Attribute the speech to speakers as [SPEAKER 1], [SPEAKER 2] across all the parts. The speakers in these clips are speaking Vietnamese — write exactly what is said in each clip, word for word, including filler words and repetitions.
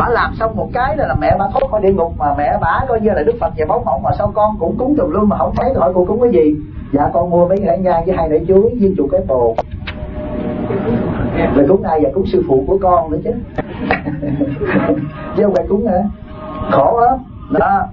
[SPEAKER 1] Bà làm xong một cái là, là mẹ bà thoát khỏi địa ngục, mà mẹ bà coi như là Đức Phật về bóng mộng, mà sao con cũng cúng tùm lum mà không thấy. Hỏi cô cúng cái gì? Dạ con mua mấy cái nhang với hai nải chuối với chục cái tồ. Rồi cúng ai? Và cúng sư phụ của con nữa chứ. Chứ không phải cúng hả? Khổ lắm đó.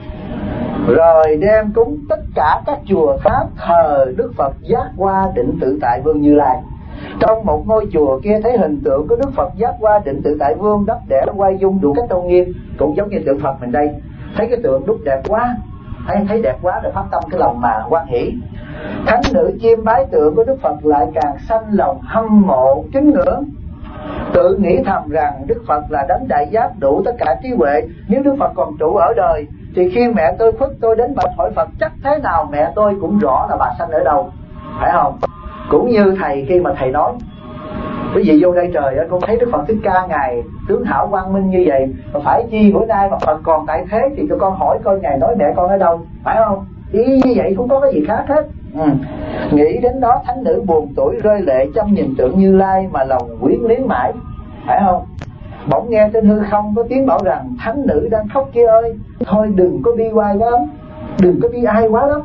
[SPEAKER 1] Rồi đem cúng tất cả các chùa khác thờ Đức Phật Giác Hoa Định Tự Tại Vương Như Lai. Trong một ngôi chùa kia thấy hình tượng của Đức Phật Giác Hoa Định Tự Tại Vương đắp đẽ quay dung đủ cách tôn nghiêm, cũng giống như tượng Phật mình đây. Thấy cái tượng đúc đẹp quá, thấy thấy đẹp quá rồi phát tâm cái lòng mà hoan hỷ. Thánh nữ chiêm bái tượng của Đức Phật lại càng sanh lòng hâm mộ kính ngưỡng, tự nghĩ thầm rằng Đức Phật là đấng đại giác đủ tất cả trí huệ. Nếu Đức Phật còn trụ ở đời thì khi mẹ tôi khuất tôi đến bạch hỏi Phật, chắc thế nào mẹ tôi cũng rõ là bà sanh ở đâu, phải không? Cũng như thầy khi mà thầy nói quý vị vô đây trời ơi, con thấy Đức Phật Thích Ca ngài tướng hảo quang minh như vậy, mà phải chi bữa nay mà Phật còn tại thế thì cho con hỏi coi ngài nói mẹ con ở đâu, phải không? Ý như vậy không có cái gì khác hết. Ừ. Nghĩ đến đó thánh nữ buồn tủi rơi lệ chăm nhìn tượng Như Lai mà lòng quyến luyến mãi, phải không? Bỗng nghe trên hư không có tiếng bảo rằng thánh nữ đang khóc kia ơi, thôi đừng có bi oai quá lắm, đừng có bi ai quá lắm.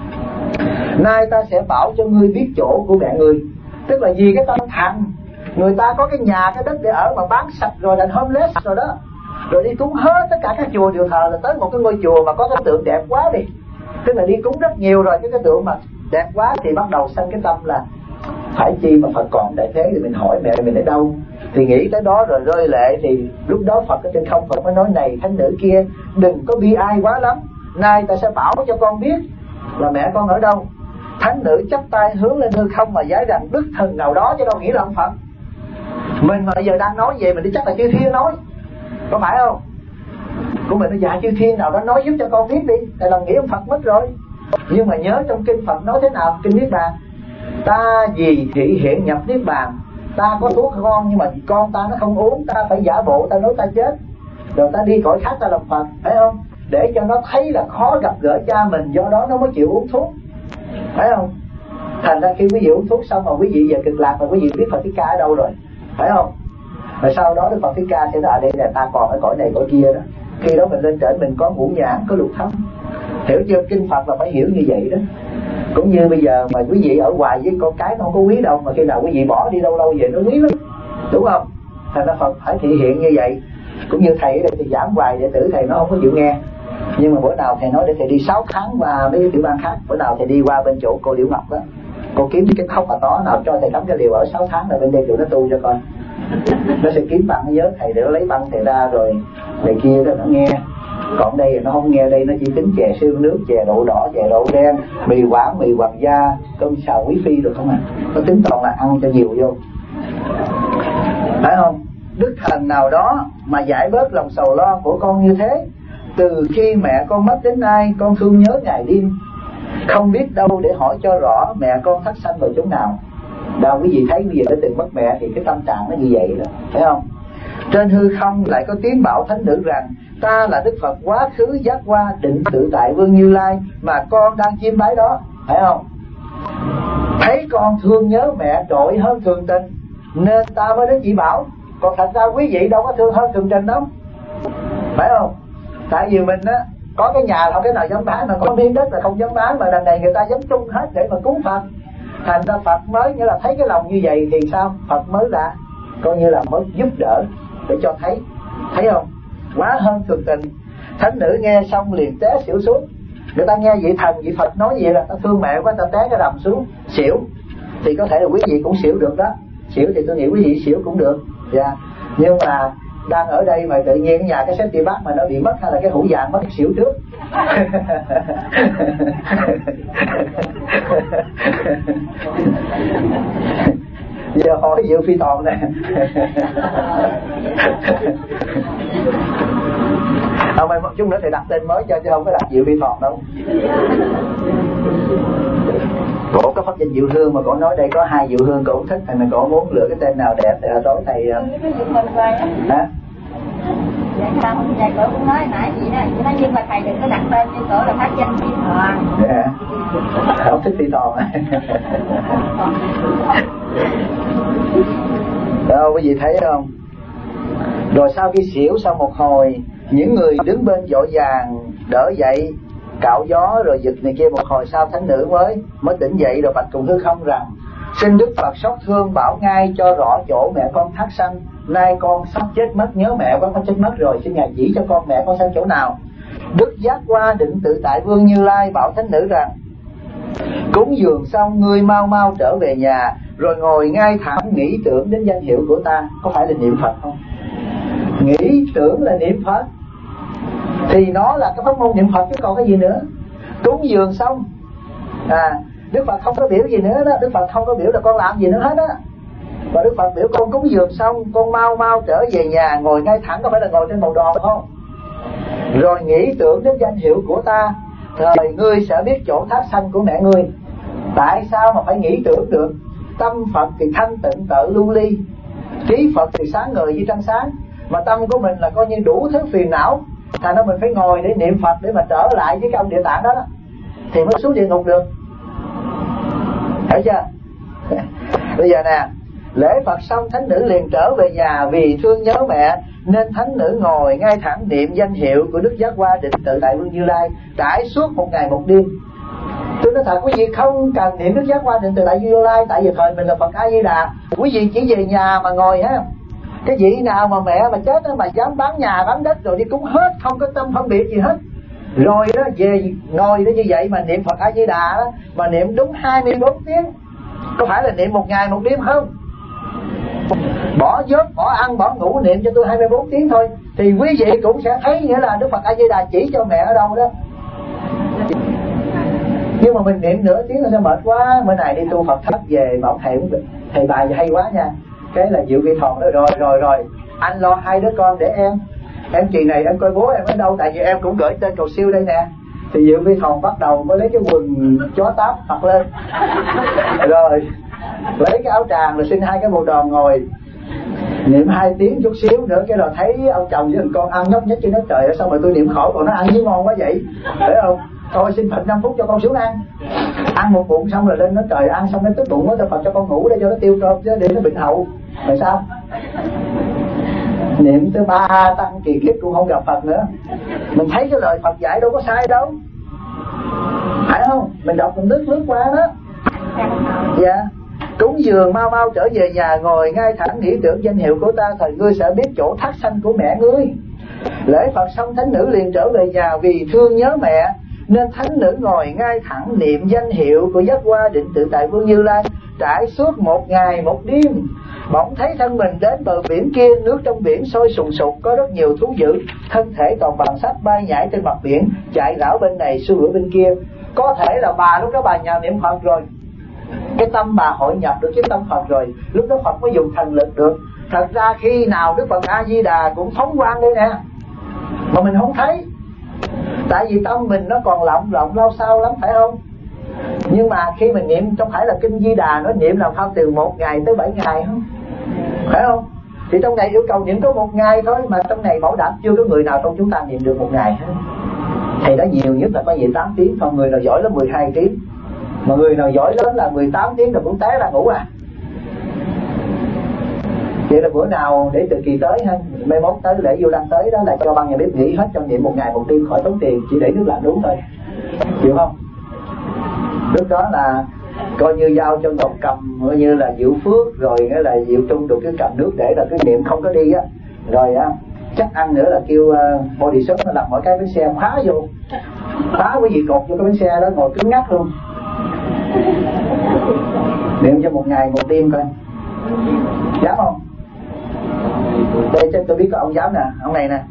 [SPEAKER 1] Nay ta sẽ bảo cho ngươi biết chỗ của mẹ ngươi. Tức là vì cái tâm thằng người ta có cái nhà cái đất để ở mà bán sạch rồi, thành homeless rồi đó, rồi đi cúng hết tất cả các chùa đều thờ, là tới một cái ngôi chùa mà có cái tượng đẹp quá đi, tức là đi cúng rất nhiều rồi, cái cái tượng mà đẹp quá thì bắt đầu sanh cái tâm là phải chi mà Phật còn đại thế thì mình hỏi mẹ mình ở đâu. Thì nghĩ tới đó rồi rơi lệ. Thì lúc đó Phật ở trên không, Phật mới nói này thánh nữ kia, đừng có bi ai quá lắm, nay ta sẽ bảo cho con biết là mẹ con ở đâu. Thánh nữ chắp tay hướng lên hư không mà giải rằng đức thần nào đó, chứ đâu nghĩ là ông Phật. Mình mà bây giờ đang nói vậy mình đi chắc là chư thiên nói, có phải không? Của mình nó dạ chư thiên nào đó nói giúp cho con biết đi, tại lòng nghĩ ông Phật mất rồi. Nhưng mà nhớ trong kinh Phật nói thế nào? Kinh Niết Bàn, ta vì thị hiện nhập Niết Bàn, ta có thuốc con nhưng mà con ta nó không uống, ta phải giả bộ ta nói ta chết, rồi ta đi cõi khác ta làm Phật, phải không? Để cho nó thấy là khó gặp gỡ cha mình, do đó nó mới chịu uống thuốc, phải không? Thành ra khi quý vị uống thuốc xong mà quý vị về Cực Lạc mà quý vị biết Phật Thích Ca ở đâu rồi, phải không? Rồi sau đó Đức Phật Thích Ca sẽ nói đây là ta còn ở cõi này cõi kia đó. Khi đó mình lên trển mình có ngũ nhãn, có lục thâm. Hiểu chưa? Kinh Phật là phải hiểu như vậy đó. Cũng như bây giờ mà quý vị ở hoài với con cái nó không có quý đâu, mà khi nào quý vị bỏ đi lâu lâu về nó quý lắm, đúng không? Thành ra Phật phải thể hiện như vậy. Cũng như thầy ở đây thì giảng hoài đệ tử thầy nó không có chịu nghe, nhưng mà bữa nào thầy nói để thầy đi sáu tháng và mấy cái tiểu bang khác, bữa nào thầy đi qua bên chỗ cô Liễu Ngọc đó, cô kiếm cái khóc mà tó nào cho thầy cắm cái liều ở sáu tháng là bên đây tụi nó tu cho con. Nó sẽ kiếm băng nhớ thầy để nó lấy băng thầy ra rồi thầy kia đó nó nghe. Còn đây nó không nghe, đây nó chỉ tính chè xương nước, chè đậu đỏ, chè đậu đen, mì quảng, mì hoàng gia, cơm xào quý phi rồi không à. Nó tính toàn là ăn cho nhiều vô, phải không? Đức thần nào đó mà giải bớt lòng sầu lo của con như thế. Từ khi mẹ con mất đến nay, con thương nhớ ngày đêm, không biết đâu để hỏi cho rõ mẹ con thất sanh vào chỗ nào. Đâu quý vị thấy quý vị đã từng mất mẹ thì cái tâm trạng nó như vậy đó, phải không? Trên hư không lại có tiếng bảo thánh nữ rằng ta là Đức Phật quá khứ Giác Hoa Định Tự Tại Vương Như Lai mà con đang chiêm bái đó, phải không? Thấy con thương nhớ mẹ trội hơn thường tình nên ta mới đến chỉ bảo. Còn thật ra quý vị đâu có thương hơn thường tình đâu, phải không? Tại vì mình á có cái nhà đâu cái nào dám bán, mà có miếng đất là không dám bán, mà đằng này người ta dám chung hết để mà cúng Phật. Thành ra Phật mới nghĩa là thấy cái lòng như vậy thì sao? Phật mới là coi như là mới giúp đỡ để cho thấy, thấy không? Quá hơn thường tình. Thánh nữ nghe xong liền té xỉu xuống. Người ta nghe vị thần vị Phật nói vậy là ta thương mẹ quá, ta té cái đầm xuống xỉu. Thì có thể là quý vị cũng xỉu được đó. Xỉu thì tôi nghĩ quý vị xỉu cũng được, dạ. Nhưng mà đang ở đây mà tự nhiên cái nhà cái set bát mà nó bị mất, hay là cái hũ vàng mất xỉu trước. Giờ hỏi Diệu Phi Toàn nè. Không phải một chút nữa thì đặt tên mới cho, chứ không có đặt Diệu Phi Toàn đâu. Cổ có pháp danh Diệu Hương mà cổ nói đây có hai Diệu Hương, cổ thích, thành cổ muốn lựa cái tên nào đẹp thì tối thầy hả?
[SPEAKER 2] Dạ không, dạ cổ cũng nói nãy chị đó, chị nói nhưng mà thầy đừng có đặt tên như cổ là pháp danh Phi Toàn.
[SPEAKER 1] Dạ, không thích Phi Toàn. Đâu quý vị thấy không? Rồi sau khi xỉu sau một hồi, những người đứng bên vội vàng đỡ dậy, cạo gió rồi giật này kia. Một hồi sau thánh nữ mới mới tỉnh dậy rồi bạch cùng hư không rằng: xin Đức Phật xót thương bảo ngay cho rõ chỗ mẹ con thác sanh. Nay con sắp chết mất, nhớ mẹ con có chết mất rồi, xin Ngài chỉ cho con mẹ con sanh chỗ nào. Đức Giác Qua Định Tự Tại Vương Như Lai bảo thánh nữ rằng: cúng dường xong ngươi mau mau trở về nhà, rồi ngồi ngay thẳng nghĩ tưởng đến danh hiệu của ta. Có phải là niệm Phật không? Nghĩ tưởng là niệm Phật thì nó là cái pháp môn niệm Phật chứ còn cái gì nữa. Cúng dường xong à, Đức Phật không có biểu gì nữa đó. Đức Phật không có biểu là con làm gì nữa hết á. Và Đức Phật biểu con cúng dường xong, con mau mau trở về nhà, ngồi ngay thẳng, có phải là ngồi trên bồ đoàn không? Rồi nghĩ tưởng đến danh hiệu của ta, thời ngươi sẽ biết chỗ thác sanh của mẹ ngươi. Tại sao mà phải nghĩ tưởng được? Tâm Phật thì thanh tịnh tự lưu ly, trí Phật thì sáng ngời như trăng sáng, mà tâm của mình là coi như đủ thứ phiền não, thành ra mình phải ngồi để niệm Phật để mà trở lại với cái ông Địa Tạng đó, đó thì mới xuống địa ngục được. Hiểu chưa? Bây giờ nè, lễ Phật xong thánh nữ liền trở về nhà, vì thương nhớ mẹ nên thánh nữ ngồi ngay thẳng niệm danh hiệu của Đức Giác Qua Định Tự Tại Vương Như Lai trải suốt một ngày một đêm. Tôi nói thật quý vị không cần niệm Đức Giác Qua Định Tự Tại Vương Như Lai, tại vì thời mình là Phật A Di Đà. Quý vị chỉ về nhà mà ngồi ha. Cái vị nào mà mẹ mà chết đó mà dám bán nhà bán đất rồi đi cúng hết, không có tâm phân biệt gì hết. Rồi đó về ngồi đó như vậy mà niệm Phật A Di Đà đó, mà niệm đúng hai mươi bốn tiếng. Có phải là niệm một ngày một đêm không? Bỏ giấc, bỏ ăn, bỏ ngủ niệm cho tôi hai mươi bốn tiếng thôi, thì quý vị cũng sẽ thấy nghĩa là Đức Phật A Di Đà chỉ cho mẹ ở đâu đó. Nhưng mà mình niệm nửa tiếng là sao mệt quá. Bữa nay đi tu Phật thất về mà ông thầy thầy bài hay quá nha. Cái là Diệu Vi Thòn nói rồi rồi rồi anh lo hai đứa con để em em kỳ này em coi bố em ở đâu, tại vì em cũng gửi tên cầu siêu đây nè. Thì Diệu Vi Thòn bắt đầu mới lấy cái quần chó táp mặc lên, rồi lấy cái áo tràng rồi xin hai cái bộ đòn ngồi niệm hai tiếng chút xíu nữa. Cái rồi thấy ông chồng với thằng con ăn nhóc nhách, chứ nói trời ơi sao mà tôi niệm khổ còn nó ăn với ngon quá vậy, phải không? Thôi xin Phật năm phút cho con xuống ăn. Ăn một bụng xong rồi lên nói trời ăn xong nó tức bụng quá, cho Phật cho con ngủ để cho nó tiêu cơm chứ để nó bệnh hậu. Rồi sao? Niệm tới ba tăng kỳ kiếp cũng không gặp Phật nữa. Mình thấy cái lời Phật dạy đâu có sai đâu, phải không? Mình đọc mình lướt lướt qua đó. Dạ. Cúng dường mau mau trở về nhà, ngồi ngay thẳng nghĩ tưởng danh hiệu của ta, thời ngươi sẽ biết chỗ thác sanh của mẹ ngươi. Lễ Phật xong thánh nữ liền trở về nhà, vì thương nhớ mẹ nên thánh nữ ngồi ngay thẳng niệm danh hiệu của Giác Qua Định Tự Tại Vương Như Lai trải suốt một ngày một đêm. Bỗng thấy thân mình đến bờ biển kia, nước trong biển sôi sùng sục, có rất nhiều thú dữ, thân thể toàn bằng sắt bay nhảy trên mặt biển, chạy rảo bên này xua đuổi bên kia. Có thể là bà lúc đó bà nhờ niệm Phật rồi, cái tâm bà hội nhập được cái tâm Phật rồi, lúc đó Phật mới dùng thần lực được. Thật ra khi nào Đức Phật A Di Đà cũng phóng quang đây nè, mà mình không thấy, tại vì tâm mình nó còn lộng lộng lao sao lắm, phải không? Nhưng mà khi mình niệm, không phải là kinh Di Đà nó niệm làm sao từ một ngày tới bảy ngày không, phải không? Thì trong này yêu cầu niệm có một ngày thôi, mà trong này bảo đảm chưa có người nào trong chúng ta niệm được một ngày hết. Thầy đã nhiều nhất là có gì tám tiếng, còn người nào giỏi lắm mười hai tiếng, mà người nào giỏi lớn là mười tám tiếng rồi cũng té ra ngủ à. Vậy là bữa nào để từ kỳ tới ha, mai mốt tới lễ Vu Lan tới đó là cho ban nhà bếp nghỉ hết, cho niệm một ngày một đêm khỏi tốn tiền, chỉ để nước lạnh uống thôi, chịu không? Lúc đó là coi như giao cho Ngọc Cầm, coi như là Diệu Phước rồi nghĩa là Diệu Trung được cái cầm nước để là cái niệm không có đi á, rồi á chắc ăn nữa là kêu uh, body shop nó làm mỗi cái bánh xe khóa vô, khóa cái gì cột vô cái bánh xe đó ngồi cứng ngắc luôn, niệm cho một ngày một đêm coi, dám không? Đây cho tôi biết có ông dám nè, ông này nè.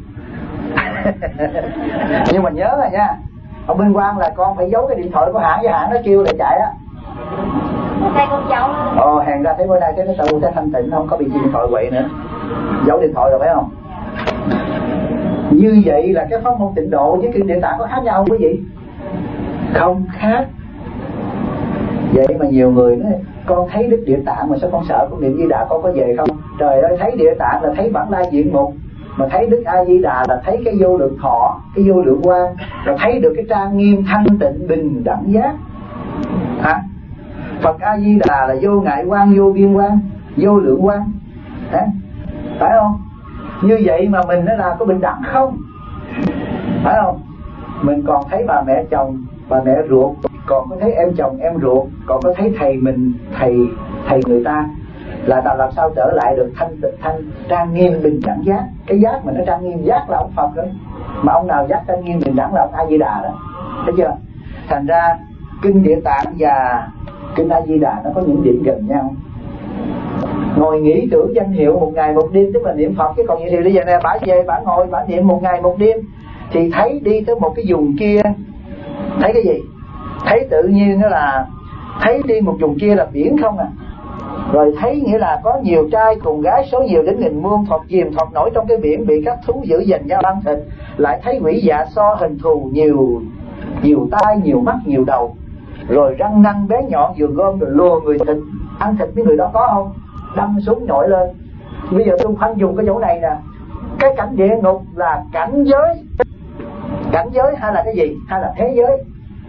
[SPEAKER 1] Nhưng mà nhớ là nha, ở bên Quang là con phải giấu cái điện thoại của hãng, với hãng nó kêu lại chạy á.
[SPEAKER 2] Đây con giấu.
[SPEAKER 1] Ồ, hèn ra thấy bữa nay cái nó tự sẽ thanh tịnh, không có bị điện thoại quậy nữa. Giấu điện thoại rồi phải không? Như vậy là cái pháp môn tịnh độ với kinh Địa Tạng có khác nhau không quý vị? Không khác. Vậy mà nhiều người nói con thấy Đức Địa Tạng mà sao con sợ con niệm Di Đà con có về không? Trời ơi, thấy Địa Tạng là thấy bản lai diện mục, mà thấy Đức A Di Đà là thấy cái vô lượng thọ, cái vô lượng quang, là thấy được cái trang nghiêm thanh tịnh bình đẳng giác. Hả? Phật A Di Đà là vô ngại quang, vô biên quang, vô lượng quang. Hả? Phải không? Như vậy mà mình nó là có bình đẳng không? Phải không? Mình còn thấy bà mẹ chồng, bà mẹ ruột, còn có thấy em chồng em ruột, còn có thấy thầy mình, thầy thầy người ta, là ta làm sao trở lại được thanh tịnh, thanh trang nghiêm bình đẳng giác? Cái giác mà nó trang nghiêm giác là ông Phật đó, mà ông nào giác trang nghiêm bình đẳng là ông A Di Đà đó, thấy chưa? Thành ra kinh Địa Tạng và kinh A Di Đà nó có những điểm gần nhau. Ngồi nghĩ tưởng danh hiệu một ngày một đêm tức là niệm Phật, cái còn như thì bây giờ này bả về bả ngồi bả niệm một ngày một đêm thì thấy đi tới một cái vùng kia, thấy cái gì? Thấy tự nhiên đó là thấy đi một vùng kia là biển không à. Rồi thấy nghĩa là có nhiều trai cùng gái số nhiều đến nghìn muôn, thọt chìm thọt nổi trong cái biển, bị các thú dữ giành nhau ăn thịt. Lại thấy quỷ dạ so hình thù, nhiều nhiều tai, nhiều mắt, nhiều đầu, rồi răng nanh bé nhọn vừa gom rồi lùa người thịt ăn thịt. Mấy người đó có không? Đâm súng nhồi lên. Bây giờ tôi khoanh dùng cái chỗ này nè, cái cảnh địa ngục là cảnh giới. Cảnh giới hay là cái gì? Hay là thế giới?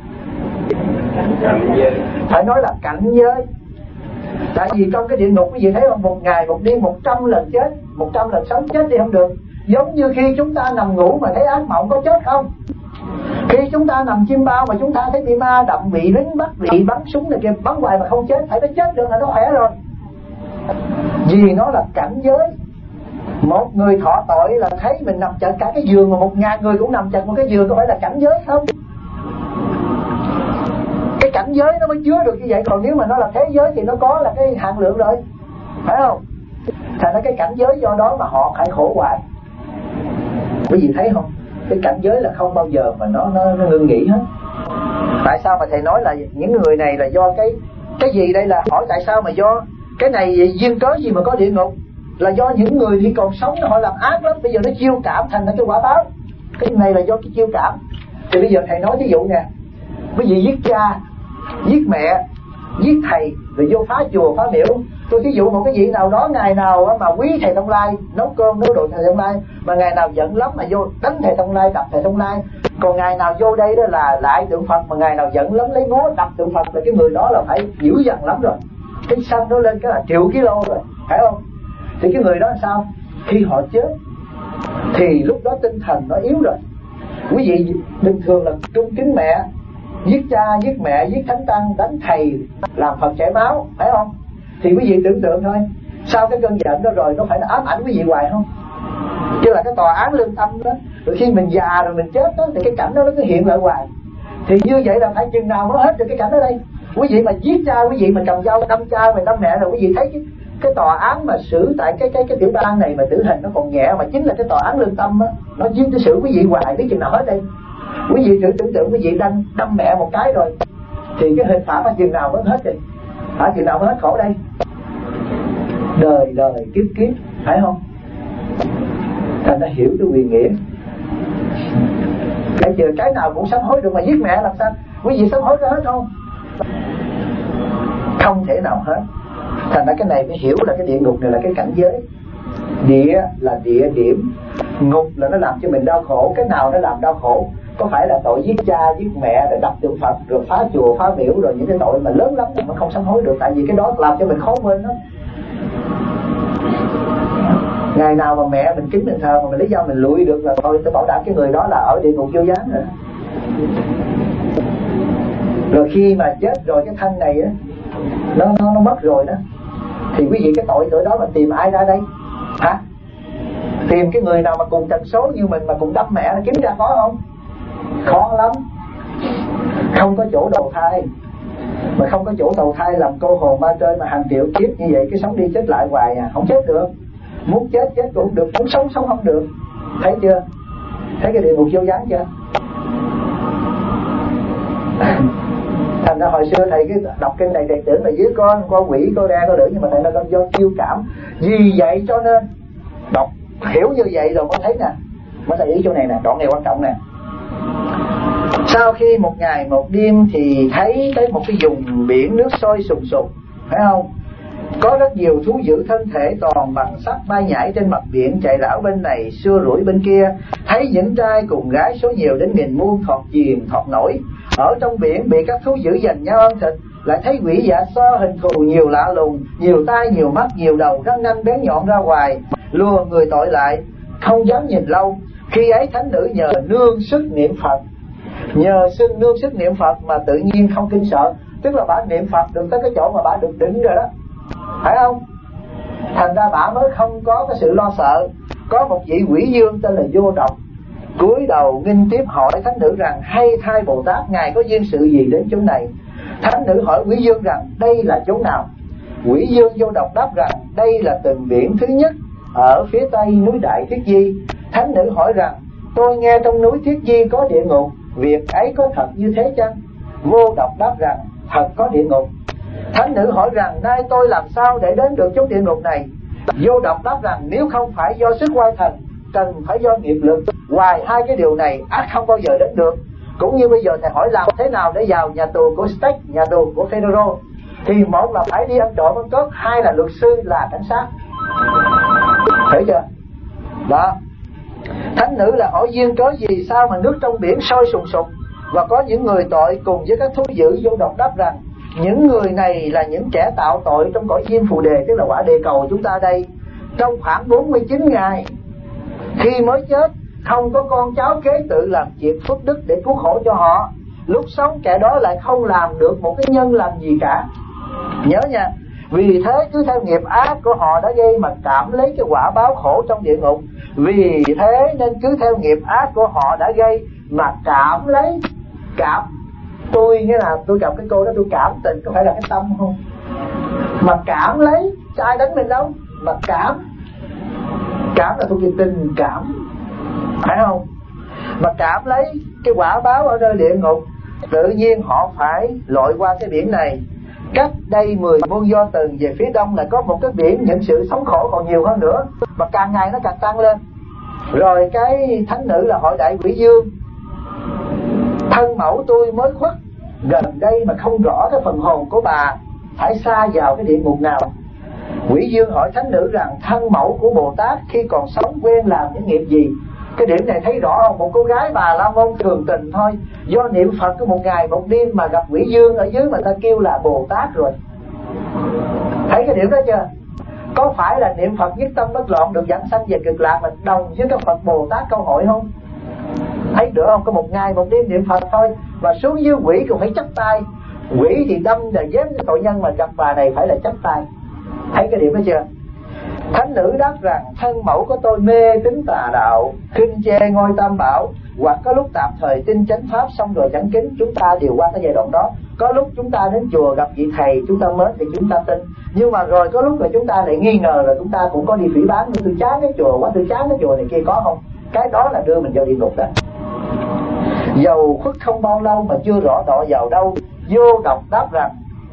[SPEAKER 1] Cảnh giới. Phải nói là cảnh giới. Tại vì trong cái địa ngục quý vị thấy không, một ngày một đêm một trăm lần chết, một trăm lần sống, chết đi không được. Giống như khi chúng ta nằm ngủ mà thấy ác mộng, có chết không? Khi chúng ta nằm chim bao mà chúng ta thấy bị ma đậm, bị lính bắt, bị bắn súng này kia bắn hoài mà không chết, phải nó chết được là nó khỏe rồi. Vì nó là cảnh giới. Một người thọ tội là thấy mình nằm chật cả cái giường, mà một ngàn người cũng nằm chật một cái giường, có phải là cảnh giới không? Cái cảnh giới nó mới chứa được như vậy. Còn nếu mà nó là thế giới thì nó có là cái hạn lượng rồi, phải không? Thành ra cái cảnh giới do đó mà họ phải khổ hoài. Quý vị thấy không? Cái cảnh giới là không bao giờ mà nó, nó, nó ngưng nghỉ hết. Tại sao mà thầy nói là những người này là do cái cái gì đây? Là hỏi tại sao mà do cái này duyên cớ gì mà có địa ngục? Là do những người thì còn sống họ làm ác lắm, bây giờ nó chiêu cảm thành ra cái quả báo. Cái này là do cái chiêu cảm. Thì bây giờ thầy nói ví dụ nè, quý vị giết cha, giết mẹ, giết thầy, rồi vô phá chùa phá miễu. Tôi thí dụ một cái vị nào đó ngày nào mà quý thầy Tông Lai, nấu cơm nấu đồ thầy Tông Lai, mà ngày nào giận lắm mà vô đánh thầy Tông Lai, đập thầy Tông Lai. Còn ngày nào vô đây đó là lại tượng Phật, mà ngày nào giận lắm lấy búa đập tượng Phật, là cái người đó là phải dữ dằn lắm rồi. Cái xăng nó lên cái là triệu ký lô rồi, phải không? Thì cái người đó là sao? Khi họ chết thì lúc đó tinh thần nó yếu rồi. Quý vị bình thường là trung kính mẹ, giết cha, giết mẹ, giết thánh tăng, đánh thầy, làm Phật chảy máu, phải không? Thì quý vị tưởng tượng thôi, sau cái cơn giận đó rồi nó phải ám ảnh quý vị hoài không? Chứ là cái tòa án lương tâm đó. Rồi khi mình già rồi mình chết đó, thì cái cảnh đó nó cứ hiện lại hoài. Thì như vậy là phải chừng nào mới hết được cái cảnh đó đây? Quý vị mà giết cha, quý vị mà cầm dao đâm cha và đâm mẹ, rồi quý vị thấy cái, cái tòa án mà xử tại cái cái cái tiểu bang này mà tử hình nó còn nhẹ, mà chính là cái tòa án lương tâm á, nó chiếm cái xử quý vị hoài, biết chừng nào hết đây? Quý vị thử tưởng tượng quý vị đâm đâm mẹ một cái rồi thì cái hình phạt chừng nào mới hết rồi? Hả, chừng nào mới hết khổ đây? Đời đời kiếp kiếp, phải không? Thành đã hiểu cái quyền nghĩa. Bây giờ cái nào cũng sám hối được, mà giết mẹ làm sao? Quý vị sám hối có hết không? Không thể nào hết. Thành ra cái này mới hiểu là cái địa ngục này là cái cảnh giới. Địa là địa điểm, ngục là nó làm cho mình đau khổ. Cái nào nó làm đau khổ? Có phải là tội giết cha, giết mẹ, rồi đập tượng Phật, rồi phá chùa, phá miễu, rồi những cái tội mà lớn lắm mà không sám hối được. Tại vì cái đó làm cho mình khó quên đó. Ngày nào mà mẹ mình kính mình thờ mà mình lấy dao mình lụi được là thôi, tôi bảo đảm cái người đó là ở địa ngục vô gián rồi. Rồi khi mà chết rồi cái thân này á, nó, nó, nó mất rồi đó, thì quý vị cái tội tội đó mà tìm ai ra đây? Hả? Tìm cái người nào mà cùng tần số như mình mà cùng đâm mẹ nó kiếm ra có không? Khó lắm. Không có chỗ đầu thai. Mà không có chỗ đầu thai làm cô hồn ma trên mà hàng triệu kiếp như vậy, cái sống đi chết lại hoài à, không chết được. Muốn chết chết cũng được, muốn sống sống không được. Thấy chưa? Thấy cái địa ngục vô gián chưa? Thành ra hồi xưa thầy cái đọc kinh này thầy tưởng là dưới con con quỷ con ra con đỡ, nhưng mà thầy nói do chiêu cảm. Vì vậy cho nên đọc hiểu như vậy rồi mới thấy nè, mới thầy ý chỗ này nè, đoạn này quan trọng nè. Sau khi một ngày một đêm thì thấy tới một cái vùng biển nước sôi sùng sục, phải không? Có rất nhiều thú dữ thân thể toàn bằng sắt bay nhảy trên mặt biển, chạy lão bên này xua rủi bên kia. Thấy những trai cùng gái số nhiều đến nghìn muôn, thọt chìm thọt nổi. Ở trong biển bị các thú dữ giành nhau ăn thịt. Lại thấy quỷ dạ so hình thù nhiều lạ lùng, nhiều tai, nhiều mắt, nhiều đầu, răng nanh bén nhọn ra ngoài, lùa người tội lại. không dám nhìn lâu. Khi ấy thánh nữ nhờ nương sức niệm Phật, nhờ sức nương sức niệm Phật mà tự nhiên không kinh sợ. Tức là bà niệm Phật được tới cái chỗ mà bà được định rồi đó, phải không? Thành ra bà mới không có cái sự lo sợ. Có một vị quỷ dương tên là Vô Độc cúi đầu nghinh tiếp hỏi thánh nữ rằng: hay thay Bồ Tát, ngài có duyên sự gì đến chỗ này? Thánh nữ hỏi quỷ dương rằng: đây là chỗ nào? Quỷ dương Vô Độc đáp rằng: đây là tầng biển thứ nhất ở phía tây núi Đại Thiết Di. Thánh nữ hỏi rằng: tôi nghe trong núi Thiết Di có địa ngục, việc ấy có thật như thế chăng? Vô Độc đáp rằng: thật có địa ngục. Thánh nữ hỏi rằng: nay tôi làm sao để đến được chốn địa ngục này? Vô Độc đáp rằng: nếu không phải do sức oai thần, cần phải do nghiệp lực. Ngoài hai cái điều này ắt không bao giờ đến được. Cũng như bây giờ thầy hỏi làm thế nào để vào nhà tù của Steck, nhà tù của Federo, thì một là phải đi ăn trộm ăn cướp, hai là luật sư là cảnh sát. Thấy chưa? Đó. Thánh nữ là hỏi duyên cớ gì sao mà nước trong biển sôi sùng sục và có những người tội cùng với các thú dữ? Vô Độc đáp rằng: những người này là những kẻ tạo tội trong cõi diêm phù đề, tức là quả địa cầu chúng ta đây. Trong khoảng bốn mươi chín ngày khi mới chết, không có con cháu kế tự làm việc phước đức để cứu khổ cho họ. Lúc sống kẻ đó lại không làm được một cái nhân lành gì cả. Nhớ nha. Vì thế cứ theo nghiệp ác của họ đã gây mà cảm lấy cái quả báo khổ trong địa ngục. Vì thế nên cứ theo nghiệp ác của họ đã gây mà cảm lấy. Cảm tôi nghĩa là tôi gặp cái cô đó tôi cảm tình, có phải là cái tâm không? Mà cảm lấy, chứ ai đánh mình đâu. Mà cảm Cảm là thuộc về tình cảm, phải không? Mà cảm lấy cái quả báo ở nơi địa ngục. Tự nhiên họ phải lội qua cái biển này. Cách đây mười muôn do tuần về phía đông lại có một cái biển những sự sống khổ còn nhiều hơn nữa, và càng ngày nó càng tăng lên. Rồi cái thánh nữ là hỏi đại quỷ dương: thân mẫu tôi mới khuất gần đây mà không rõ cái phần hồn của bà phải xa vào cái địa ngục nào? Quỷ dương hỏi thánh nữ rằng: thân mẫu của Bồ Tát khi còn sống quen làm những nghiệp gì? Cái điểm này thấy rõ không? Một cô gái Bà La Môn thường tình thôi, do niệm Phật có một ngày một đêm mà gặp quỷ dương ở dưới mà ta kêu là Bồ Tát rồi. Thấy cái điểm đó chưa? Có phải là niệm Phật nhất tâm bất loạn được vãng sanh về cực lạc là đồng với các Phật Bồ Tát câu hỏi không? Thấy được không? Có một ngày một đêm niệm Phật thôi và xuống dưới quỷ cũng phải chắp tay. Quỷ thì đâm là dám cái tội nhân, mà gặp bà này phải là chắp tay. Thấy cái điểm đó chưa? Thánh nữ đáp rằng: thân mẫu của tôi mê tín tà đạo, khinh chê ngôi tam bảo, hoặc có lúc tạm thời tin chánh pháp xong rồi chẳng kính. Chúng ta đều qua cái giai đoạn đó. Có lúc chúng ta đến chùa gặp vị thầy chúng ta mến thì chúng ta tin, nhưng mà rồi có lúc là chúng ta lại nghi ngờ, rồi chúng ta cũng có đi phỉ báng: tôi chán cái chùa quá, tôi chán cái chùa này kia, có không? Cái đó là đưa mình vào địa ngục đó. Dầu khuất không bao lâu mà chưa rõ đọa vào đâu. Vô Độc đáp rằng: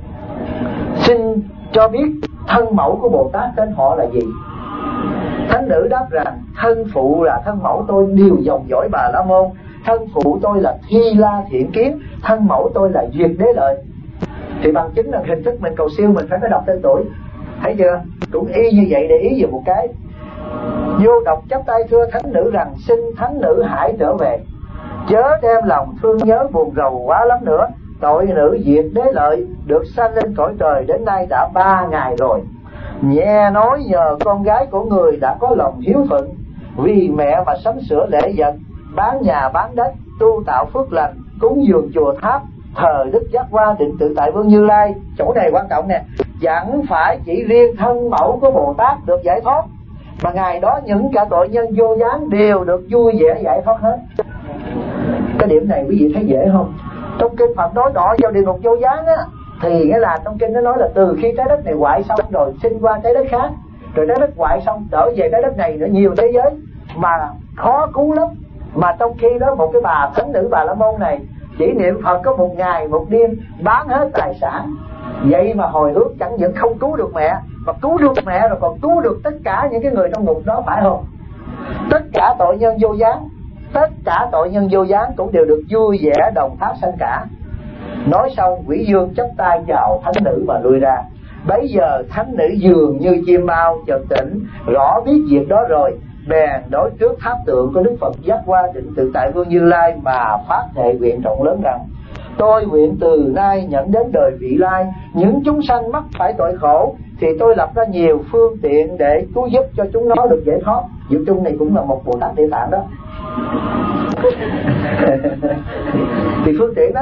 [SPEAKER 1] xin cho biết thân mẫu của Bồ Tát tên họ là gì? Thánh nữ đáp rằng: thân phụ là thân mẫu tôi đều dòng dõi Bà La Môn. Thân phụ tôi là Thi La Thiện Kiến, thân mẫu tôi là Duyệt Đế Lợi. Thì bằng chứng là hình thức mình cầu siêu mình phải có đọc tên tuổi. Thấy chưa? Cũng y như vậy, để ý vào một cái. Vô Độc chắp tay thưa thánh nữ rằng: xin thánh nữ hãy trở về, chớ đem lòng thương nhớ buồn rầu quá lắm nữa. Tội nữ Duyệt Đế Lợi được sanh lên cõi trời đến nay đã ba ngày rồi. Nghe nói nhờ con gái của người đã có lòng hiếu thuận, vì mẹ mà sắm sửa lễ vật, bán nhà bán đất, tu tạo phước lành, cúng dường chùa tháp, thờ Đức Giác Hoa Định Tự Tại Vương Như Lai. Chỗ này quan trọng nè. Chẳng phải chỉ riêng thân mẫu của Bồ Tát được giải thoát, mà ngày đó những cả tội nhân vô gián đều được vui vẻ giải thoát hết. Cái điểm này quý vị thấy dễ không? Trong kinh Phật nói đọa vào địa ngục vô gián á, thì nghĩa là trong kinh nó nói là từ khi trái đất này hoại xong rồi sinh qua trái đất khác, rồi trái đất hoại xong trở về trái đất này nữa, nhiều thế giới mà khó cứu lắm. Mà trong khi đó một cái bà thánh nữ Bà La Môn này chỉ niệm Phật có một ngày một đêm, bán hết tài sản, vậy mà hồi hướng chẳng những không cứu được mẹ, mà cứu được mẹ rồi còn cứu được tất cả những cái người trong ngục đó, phải không? Tất cả tội nhân vô gián, tất cả tội nhân vô gián cũng đều được vui vẻ đồng tháp sanh cả. Nói xong quỷ dương chắp tay chào thánh nữ và lui ra. Bấy giờ thánh nữ dường như chim bao chợt tỉnh, rõ biết việc đó rồi, bèn đối trước tháp tượng của Đức Phật Giác Hoa Định Tự Tại Vương Như Lai mà phát thệ nguyện rộng lớn rằng: tôi nguyện từ nay nhận đến đời vị lai, những chúng sanh mắc phải tội khổ thì tôi lập ra nhiều phương tiện để cứu giúp cho chúng nó được giải thoát. Diệu Trung này cũng là một Bồ Tát Địa Tạng đó. Thì phương tiện đó.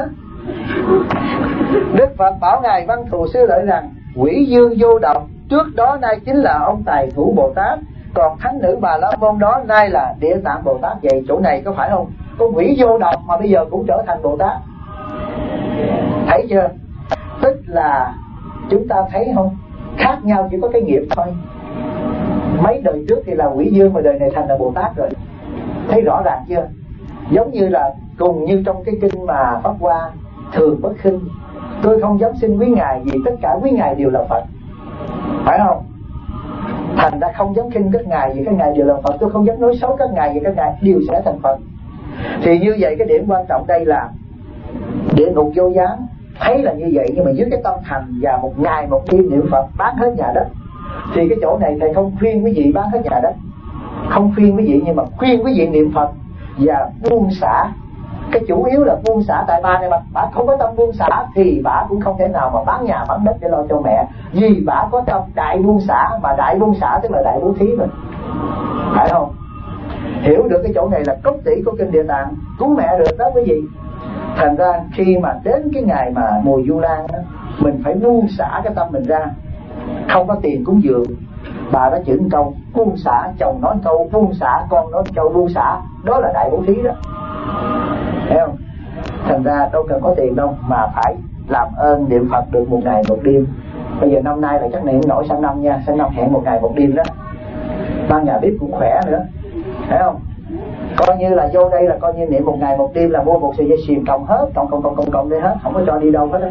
[SPEAKER 1] Đức Phật bảo ngài Văn Thù Sư Lợi rằng quỷ dương vô độc trước đó nay chính là ông Tài Thủ Bồ Tát, còn thánh nữ Bà La Môn đó nay là Địa Tạng Bồ Tát. Vậy chỗ này có phải không? Có quỷ vô độc mà bây giờ cũng trở thành Bồ Tát. Thấy chưa? Tức là chúng ta thấy không, khác nhau chỉ có cái nghiệp thôi. Mấy đời trước thì là quỷ dương mà đời này thành là Bồ Tát rồi. Thấy rõ ràng chưa? Giống như là cùng như trong cái kinh mà Pháp Hoa Thường Bất Khinh, tôi không dám xin quý ngài vì tất cả quý ngài đều là Phật, phải không? Thành ra không dám khinh các ngài vì các ngài đều là Phật. Tôi không dám nói xấu các ngài vì các ngài đều sẽ thành Phật. Thì như vậy cái điểm quan trọng đây là địa ngục vô gián. Thấy là như vậy, nhưng mà dưới cái tâm thành và một ngày một đêm niệm Phật bán hết nhà đất. Thì cái chỗ này thầy không khuyên quý vị bán hết nhà đất, không khuyên quý vị, nhưng mà khuyên quý vị niệm Phật và buông xả. Cái chủ yếu là buông xả. Tại bà này mà bà không có tâm buông xả thì bà cũng không thể nào mà bán nhà bán đất để lo cho mẹ. Vì bà có tâm đại buông xả, mà đại buông xả tức là đại bố thí rồi, phải không? Hiểu được cái chỗ này là cốt tủy của kinh Địa Tạng, cứu mẹ được đó quý vị. Thành ra khi mà đến cái ngày mà mùa Vu Lan đó, mình phải buông xả cái tâm mình ra. Không có tiền cúng dường, bà đã chửi câu buông xả, chồng nói câu buông xả, con nói câu buông xả, đó là đại bố thí đó, thấy không? Thành ra đâu cần có tiền đâu mà phải làm ơn niệm Phật được một ngày một đêm. Bây giờ năm nay là chắc này nổi sang năm nha, sang năm hẹn một ngày một đêm đó. Ban nhà bếp cũng khỏe nữa, thấy không? Coi như là vô đây là coi như niệm một ngày một đêm là mua một sợi dây chuyền cộng hết, cộng cộng cộng cộng cộng đây hết, không có cho đi đâu hết đó.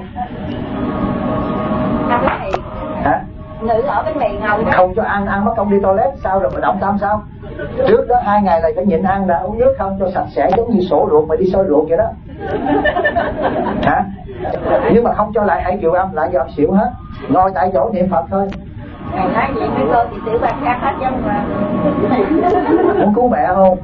[SPEAKER 1] Hả?
[SPEAKER 2] Nữ ở bên mì ngầu đó.
[SPEAKER 1] Không cho ăn, ăn mất công đi toilet sao rồi mà động tâm sao? Trước đó hai ngày là phải nhịn ăn, đã uống nước không cho sạch sẽ, giống như sổ ruột mà đi sôi ruột vậy đó. Hả? Nhưng mà không cho lại hãy chịu âm, lại cho âm xỉu hết. Ngồi tại chỗ niệm Phật thôi.
[SPEAKER 2] Ngày nói gì mấy cô thì tiểu bạc khác hết chứ mà.
[SPEAKER 1] Muốn cứu mẹ không?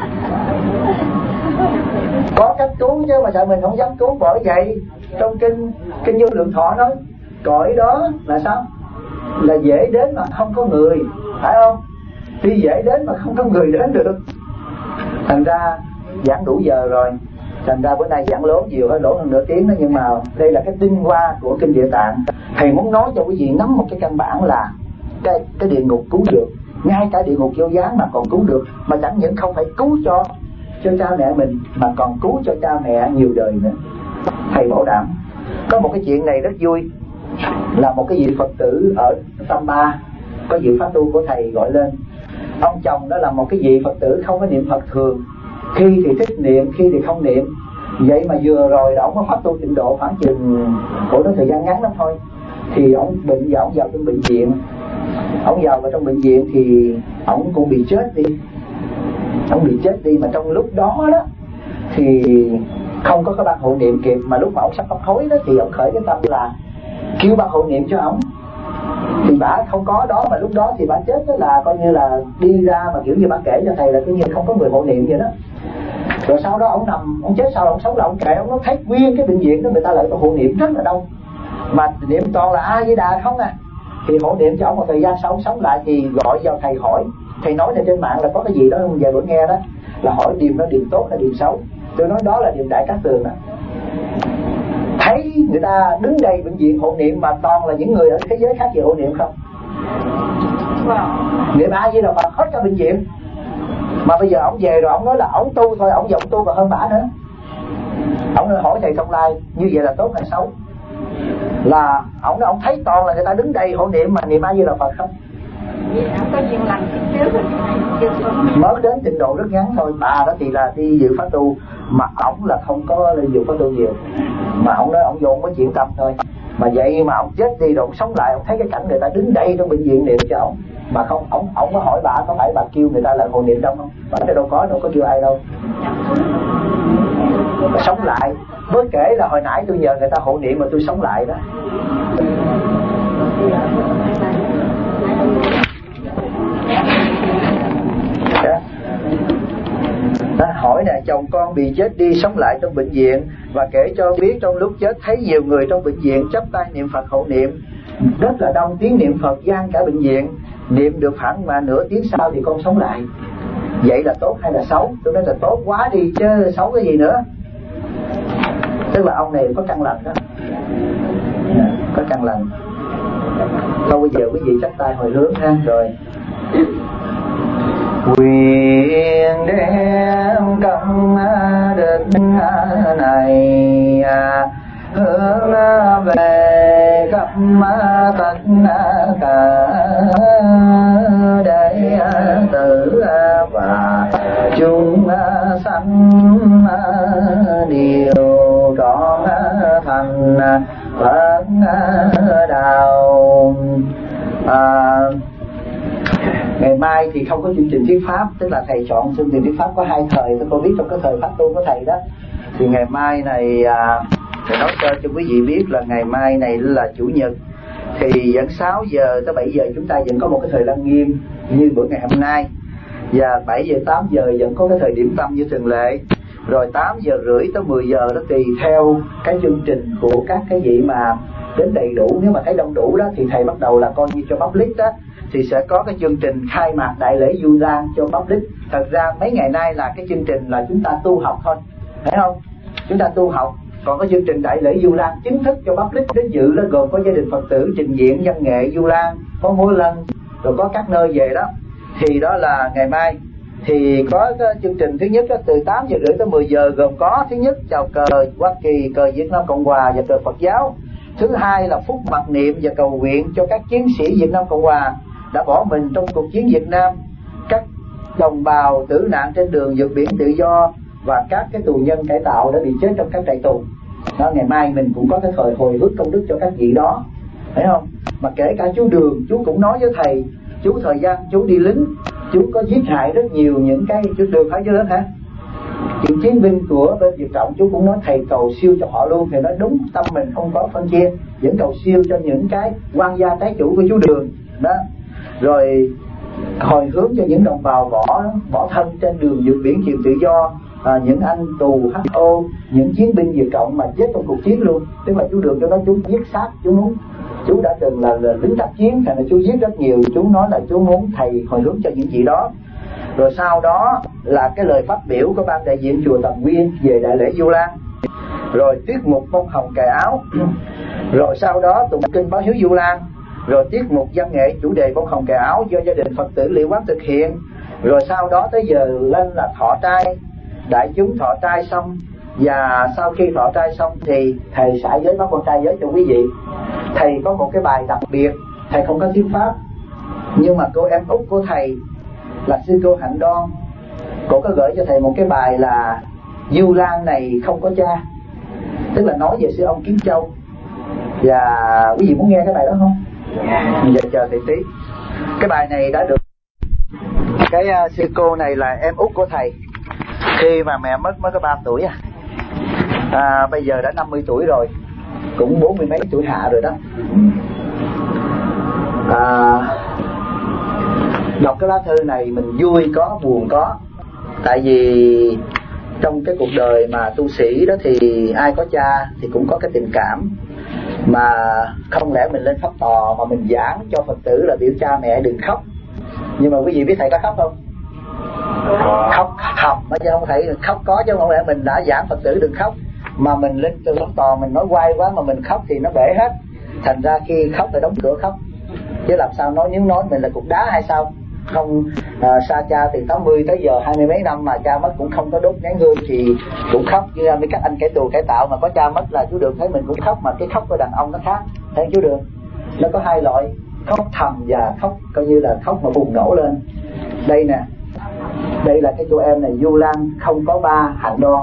[SPEAKER 1] Có cách cứu chứ mà sợ mình không dám cứu. Bởi vậy trong kinh kinh Vô Lượng Thọ nói cõi đó là sao? Là dễ đến mà không có người, phải không? Đi dễ đến mà không có người đến được. Thành ra giảng đủ giờ rồi, thành ra bữa nay giảng lố nhiều hơn, lỗ hơn nửa tiếng đó. Nhưng mà đây là cái tinh hoa của kinh Địa Tạng. Thầy muốn nói cho quý vị nắm một cái căn bản là cái, cái địa ngục cứu được, ngay cả địa ngục vô gián mà còn cứu được. Mà chẳng những không phải cứu cho cho cha mẹ mình mà còn cứu cho cha mẹ nhiều đời nữa. Thầy bảo đảm. Có một cái chuyện này rất vui, là một cái vị Phật tử ở Tâm Ba, có vị pháp tu của thầy gọi lên. Ông chồng đó là một cái vị Phật tử không có niệm Phật thường, khi thì thích niệm, khi thì không niệm. Vậy mà vừa rồi là ông có pháp tu tịnh độ khoảng chừng của nó thời gian ngắn lắm thôi, thì ông bệnh và ông vào trong bệnh viện. Ông vào vào trong bệnh viện thì ông cũng bị chết đi. Ông bị chết đi mà trong lúc đó đó thì không có cái bác hộ niệm kịp. Mà lúc mà ông sắp hấp hối đó thì ông khởi cái tâm là kêu bác hộ niệm cho ông. Thì bà không có đó, mà lúc đó thì bà chết đó là coi như là đi ra mà kiểu như bà kể cho thầy là cứ như không có người hộ niệm vậy đó. Rồi sau đó ông nằm, ông chết sau ông sống là ông kể, ông nói thấy nguyên cái bệnh viện đó người ta lại có hộ niệm rất là đông, mà niệm toàn là A Di Đà không à. Thì hộ niệm cho ông một thời gian sau ông sống lại thì gọi vào thầy hỏi. Thầy nói là trên mạng là có cái gì đó về bữa nghe đó, là hỏi điềm đó điềm tốt hay điềm xấu. Tôi nói đó là điềm Đại Cát Tường đó. Thấy người ta đứng đây bệnh viện hộ niệm mà toàn là những người ở thế giới khác về hộ niệm không. Niệm A Di Đà Phật hết cả bệnh viện. Mà bây giờ ông về rồi ông nói là ông tu thôi, ông giọng tu còn hơn bả nữa. Ông hỏi thầy Thông Lai như vậy là tốt hay xấu? Là ông nói ông thấy toàn là người ta đứng đây hộ niệm mà niệm A Di Đà Phật không.
[SPEAKER 2] Có duyên lành trước
[SPEAKER 1] mới đến trình độ rất ngắn thôi. Bà đó thì là đi dự pháp tu, mà ổng là không có đi dự pháp tu nhiều, mà ổng nói ổng vô mới chuyển tâm thôi. Mà vậy mà ổng chết đi rồi ổng sống lại, ổng thấy cái cảnh người ta đứng đây trong bệnh viện niệm cho ổng, mà không ổng ổng có hỏi bà có phải bà kêu người ta lại hộ niệm đâu không? Bà nói đâu có, đâu có kêu ai đâu. Bà sống lại mới kể là hồi nãy tôi nhờ người ta hộ niệm mà tôi sống lại đó. Đó, hỏi nè, chồng con bị chết đi sống lại trong bệnh viện và kể cho biết trong lúc chết thấy nhiều người trong bệnh viện chắp tay niệm Phật hộ niệm, rất là đông tiếng niệm Phật gian cả bệnh viện. Niệm được khoảng mà nửa tiếng sau thì con sống lại. Vậy là tốt hay là xấu? Tôi nói là tốt quá đi chứ xấu cái gì nữa. Tức là ông này có căn lành đó, có căn lành. Thôi bây giờ quý vị chắp tay hồi hướng ha. Rồi quyền đem công đức này hướng về khắp tất cả đệ tử và chúng sanh đều trọn thành Phật đạo. À, ngày mai thì không có chương trình thuyết pháp, tức là thầy chọn chương trình thuyết pháp có hai thời. Tôi có biết trong cái thời pháp tu của thầy đó, thì ngày mai này à, thầy nói cho cho quý vị biết là ngày mai này là chủ nhật, thì vẫn sáu giờ tới bảy giờ chúng ta vẫn có một cái thời lăng nghiêm như bữa ngày hôm nay, và bảy giờ tám giờ vẫn có cái thời điểm tâm như thường lệ, rồi tám giờ rưỡi tới mười giờ đó tùy theo cái chương trình của các cái vị mà đến đầy đủ. Nếu mà thấy đông đủ đó thì thầy bắt đầu là coi như cho public đó, thì sẽ có cái chương trình khai mạc đại lễ Vu Lan cho public. Thật ra mấy ngày nay là cái chương trình là chúng ta tu học thôi, thấy không? Chúng ta tu học. Còn có chương trình đại lễ Vu Lan chính thức cho public đến dự đó, gồm có gia đình Phật tử trình diễn văn nghệ Vu Lan, có múa lân, rồi có các nơi về đó. Thì đó là ngày mai. Thì có cái chương trình thứ nhất đó, từ tám giờ rưỡi tới mười giờ, gồm có thứ nhất chào cờ Hoa Kỳ, cờ Việt Nam Cộng Hòa và cờ Phật giáo. Thứ hai là phúc mặc niệm và cầu nguyện cho các chiến sĩ Việt Nam Cộng Hòa đã bỏ mình trong cuộc chiến Việt Nam, các đồng bào tử nạn trên đường vượt biển tự do, và các cái tù nhân cải tạo đã bị chết trong các trại tù đó. Ngày mai mình cũng có cái thời hồi hướng công đức cho các vị đó, thấy không? Mà kể cả chú Đường, chú cũng nói với thầy, chú thời gian chú đi lính, chú có giết hại rất nhiều những cái. Chú Đường phải chưa hết hả? Những chiến binh của bên Việt Cộng, chú cũng nói thầy cầu siêu cho họ luôn. Thì nói đúng, tâm mình không có phân chia, vẫn cầu siêu cho những cái quan gia trái chủ của chú Đường đó. Rồi hồi hướng cho những đồng bào bỏ bỏ thân trên đường vượt biển chìm tự do, à, những anh tù hát o, những chiến binh Việt Cộng mà chết trong cuộc chiến luôn. Tức là chú Đường cho nói chú giết sát, chú muốn, chú đã từng là, là lính tác chiến, thành ra chú giết rất nhiều. Chú nói là chú muốn thầy hồi hướng cho những vị đó. Rồi sau đó là cái lời phát biểu của ban đại diện chùa Tầm Nguyên về đại lễ Vu Lan, rồi tiết mục bông hồng cài áo, rồi sau đó tụng kinh báo hiếu Vu Lan, rồi tiết mục văn nghệ chủ đề bông hồng cài áo do gia đình Phật tử Liễu Quán thực hiện. Rồi sau đó tới giờ lên là thọ trai, đại chúng thọ trai xong, và sau khi thọ trai xong thì thầy xả giới báo con trai giới cho quý vị. Thầy có một cái bài đặc biệt, thầy không có thuyết pháp, nhưng mà cô em út của thầy là sư cô Hạnh Đoan, cô có gửi cho thầy một cái bài là Vu Lan này không có cha, tức là nói về sư ông Kiến Châu. Và quý vị muốn nghe cái bài đó không? Giờ chờ thầy tí. Cái bài này đã được cái uh, sư cô này là em út của thầy, khi mà mẹ mất mới có ba tuổi à. à bây giờ đã năm mươi tuổi rồi, cũng bốn mươi mấy tuổi hạ rồi đó. à, Đọc cái lá thư này mình vui có, buồn có. Tại vì trong cái cuộc đời mà tu sĩ đó thì ai có cha thì cũng có cái tình cảm. Mà không lẽ mình lên pháp tòa mà mình giảng cho Phật tử là biểu cha mẹ đừng khóc. Nhưng mà quý vị biết thầy có khóc không? Khóc hầm chứ không thể khóc có, chứ không lẽ mình đã giảng Phật tử đừng khóc mà mình lên từ pháp tòa mình nói quay quá mà mình khóc thì nó bể hết. Thành ra khi khóc phải đóng cửa khóc, chứ làm sao nói những nói mình là cục đá hay sao? Không à, xa cha từ tám mươi tới giờ hai mươi mấy năm mà cha mất cũng không có đốt nén hương thì cũng khóc. Như mấy các anh cải tù cải tạo mà có cha mất là chú Đường thấy mình cũng khóc, mà cái khóc của đàn ông nó khác. Thấy chú Đường, nó có hai loại, khóc thầm và khóc coi như là khóc mà bùng nổ lên. Đây nè, đây là cái cô em này Vu Lan không có ba, Hạnh Đoan.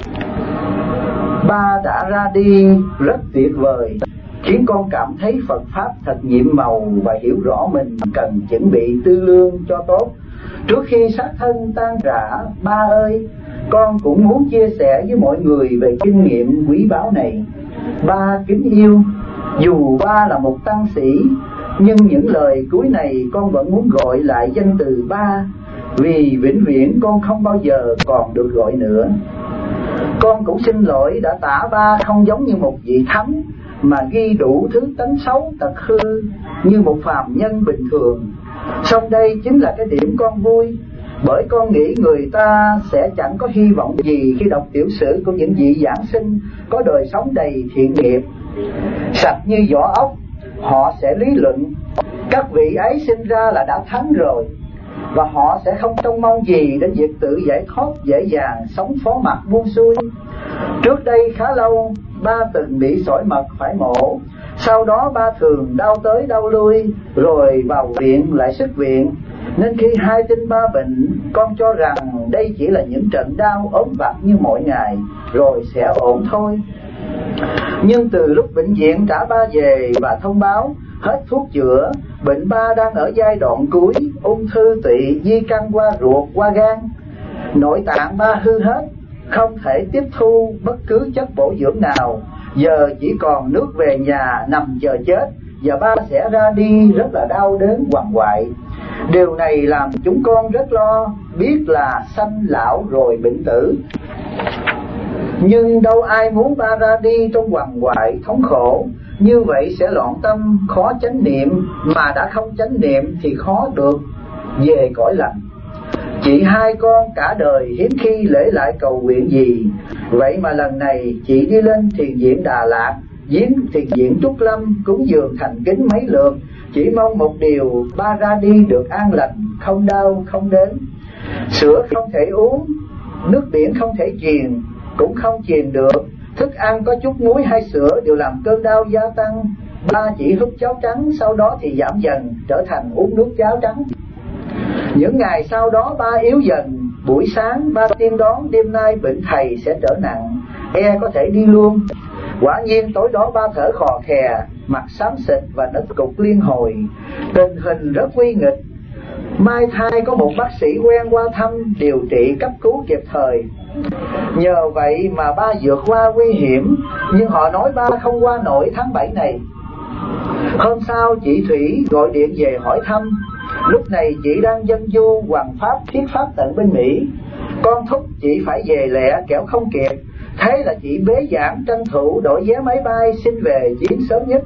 [SPEAKER 1] Ba đã ra đi rất tuyệt vời, khiến con cảm thấy Phật Pháp thật nhiệm màu và hiểu rõ mình cần chuẩn bị tư lương cho tốt. Trước khi xác thân tan rã, ba ơi, con cũng muốn chia sẻ với mọi người về kinh nghiệm quý báu này. Ba kính yêu, dù ba là một tăng sĩ, nhưng những lời cuối này con vẫn muốn gọi lại danh từ ba, vì vĩnh viễn con không bao giờ còn được gọi nữa. Con cũng xin lỗi đã tả ba không giống như một vị thánh, mà ghi đủ thứ tánh xấu tật hư như một phàm nhân bình thường. Song đây chính là cái điểm con vui, bởi con nghĩ người ta sẽ chẳng có hy vọng gì khi đọc tiểu sử của những vị giảng sinh có đời sống đầy thiện nghiệp, sạch như vỏ ốc. Họ sẽ lý luận các vị ấy sinh ra là đã thánh rồi, và họ sẽ không trông mong gì đến việc tự giải thoát dễ dàng, sống phó mặc buông xuôi. Trước đây khá lâu, ba từng bị sỏi mật phải mổ. Sau đó ba thường đau tới đau lui, rồi vào viện lại xuất viện. Nên khi hai tin ba bệnh, con cho rằng đây chỉ là những trận đau ốm vặt như mọi ngày, rồi sẽ ổn thôi. Nhưng từ lúc bệnh viện trả ba về và thông báo hết thuốc chữa, bệnh ba đang ở giai đoạn cuối, ung thư tụy di căn qua ruột qua gan, nội tạng ba hư hết, không thể tiếp thu bất cứ chất bổ dưỡng nào, giờ chỉ còn nước về nhà nằm chờ chết, và ba sẽ ra đi rất là đau đớn quằn quại. Điều này làm chúng con rất lo, biết là sanh lão rồi bệnh tử. Nhưng đâu ai muốn ba ra đi trong quằn quại thống khổ, như vậy sẽ loạn tâm, khó chánh niệm, mà đã không chánh niệm thì khó được về cõi lành. Chị hai con cả đời hiếm khi lễ lại cầu nguyện gì, vậy mà lần này chị đi lên thiền viện Đà Lạt, viếng thiền viện Trúc Lâm, cúng dường thành kính mấy lượt, chỉ mong một điều, ba ra đi được an lành, không đau không đớn. Sữa không thể uống, nước biển không thể truyền, cũng không truyền được, thức ăn có chút muối hay sữa đều làm cơn đau gia tăng. Ba chỉ húp cháo trắng, sau đó thì giảm dần trở thành uống nước cháo trắng. Những ngày sau đó ba yếu dần, buổi sáng ba tiên đoán đêm nay bệnh thầy sẽ trở nặng, e có thể đi luôn. Quả nhiên tối đó ba thở khò khè, mặt xám xịt và nứt cục liên hồi, tình hình rất nguy nghịch. Mai thai có một bác sĩ quen qua thăm, điều trị cấp cứu kịp thời. Nhờ vậy mà ba vượt qua nguy hiểm, nhưng họ nói ba không qua nổi tháng bảy này. Hôm sau chị Thủy gọi điện về hỏi thăm. Lúc này chị đang dân du hoằng pháp thuyết pháp tận bên Mỹ. Con thúc chị phải về lẹ kẻo không kịp. Thế là chị bế giảng tranh thủ đổi vé máy bay xin về chuyến sớm nhất.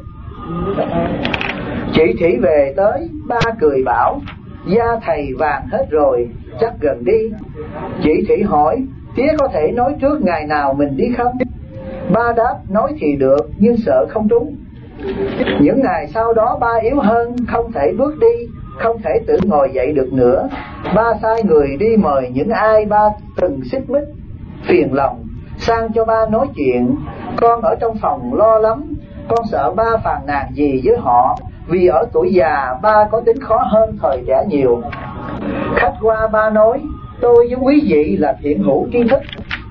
[SPEAKER 1] Chị Thủy về tới, ba cười bảo da thầy vàng hết rồi, chắc gần đi. Chị Thủy hỏi tía có thể nói trước ngày nào mình đi không? Ba đáp nói thì được, nhưng sợ không trúng. Những ngày sau đó ba yếu hơn, không thể bước đi, không thể tự ngồi dậy được nữa. Ba sai người đi mời những ai ba từng xích mích, phiền lòng, sang cho ba nói chuyện. Con ở trong phòng lo lắm, con sợ ba phàn nàn gì với họ, vì ở tuổi già ba có tính khó hơn thời trẻ nhiều. Khách qua ba nói tôi với quý vị là thiện hữu tri thức,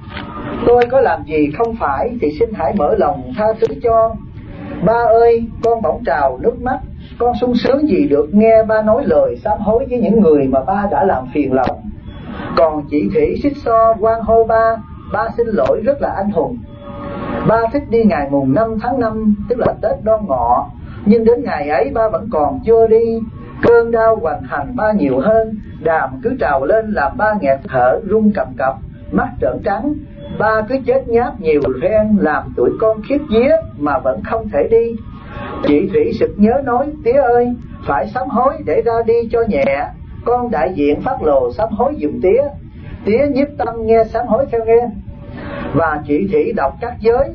[SPEAKER 1] tôi có làm gì không phải thì xin hãy mở lòng tha thứ cho. Ba ơi, con bỗng trào nước mắt, con sung sướng gì được nghe ba nói lời sám hối với những người mà ba đã làm phiền lòng. Còn chị Thủy xích so hoan hô ba, ba xin lỗi rất là anh hùng. Ba thích đi ngày mùng năm tháng năm, tức là Tết Đoan Ngọ, nhưng đến ngày ấy ba vẫn còn chưa đi. Cơn đau hoành hành ba nhiều hơn, đàm cứ trào lên làm ba nghẹt thở, run cầm cập, mắt trợn trắng. Ba cứ chết nháp nhiều phen làm tụi con khiếp vía mà vẫn không thể đi. Chị Thủy sực nhớ nói tía ơi, phải sám hối để ra đi cho nhẹ. Con đại diện phát lồ sám hối giùm tía, tía nhiếp tâm nghe sám hối theo nghe. Và chị Thủy đọc các giới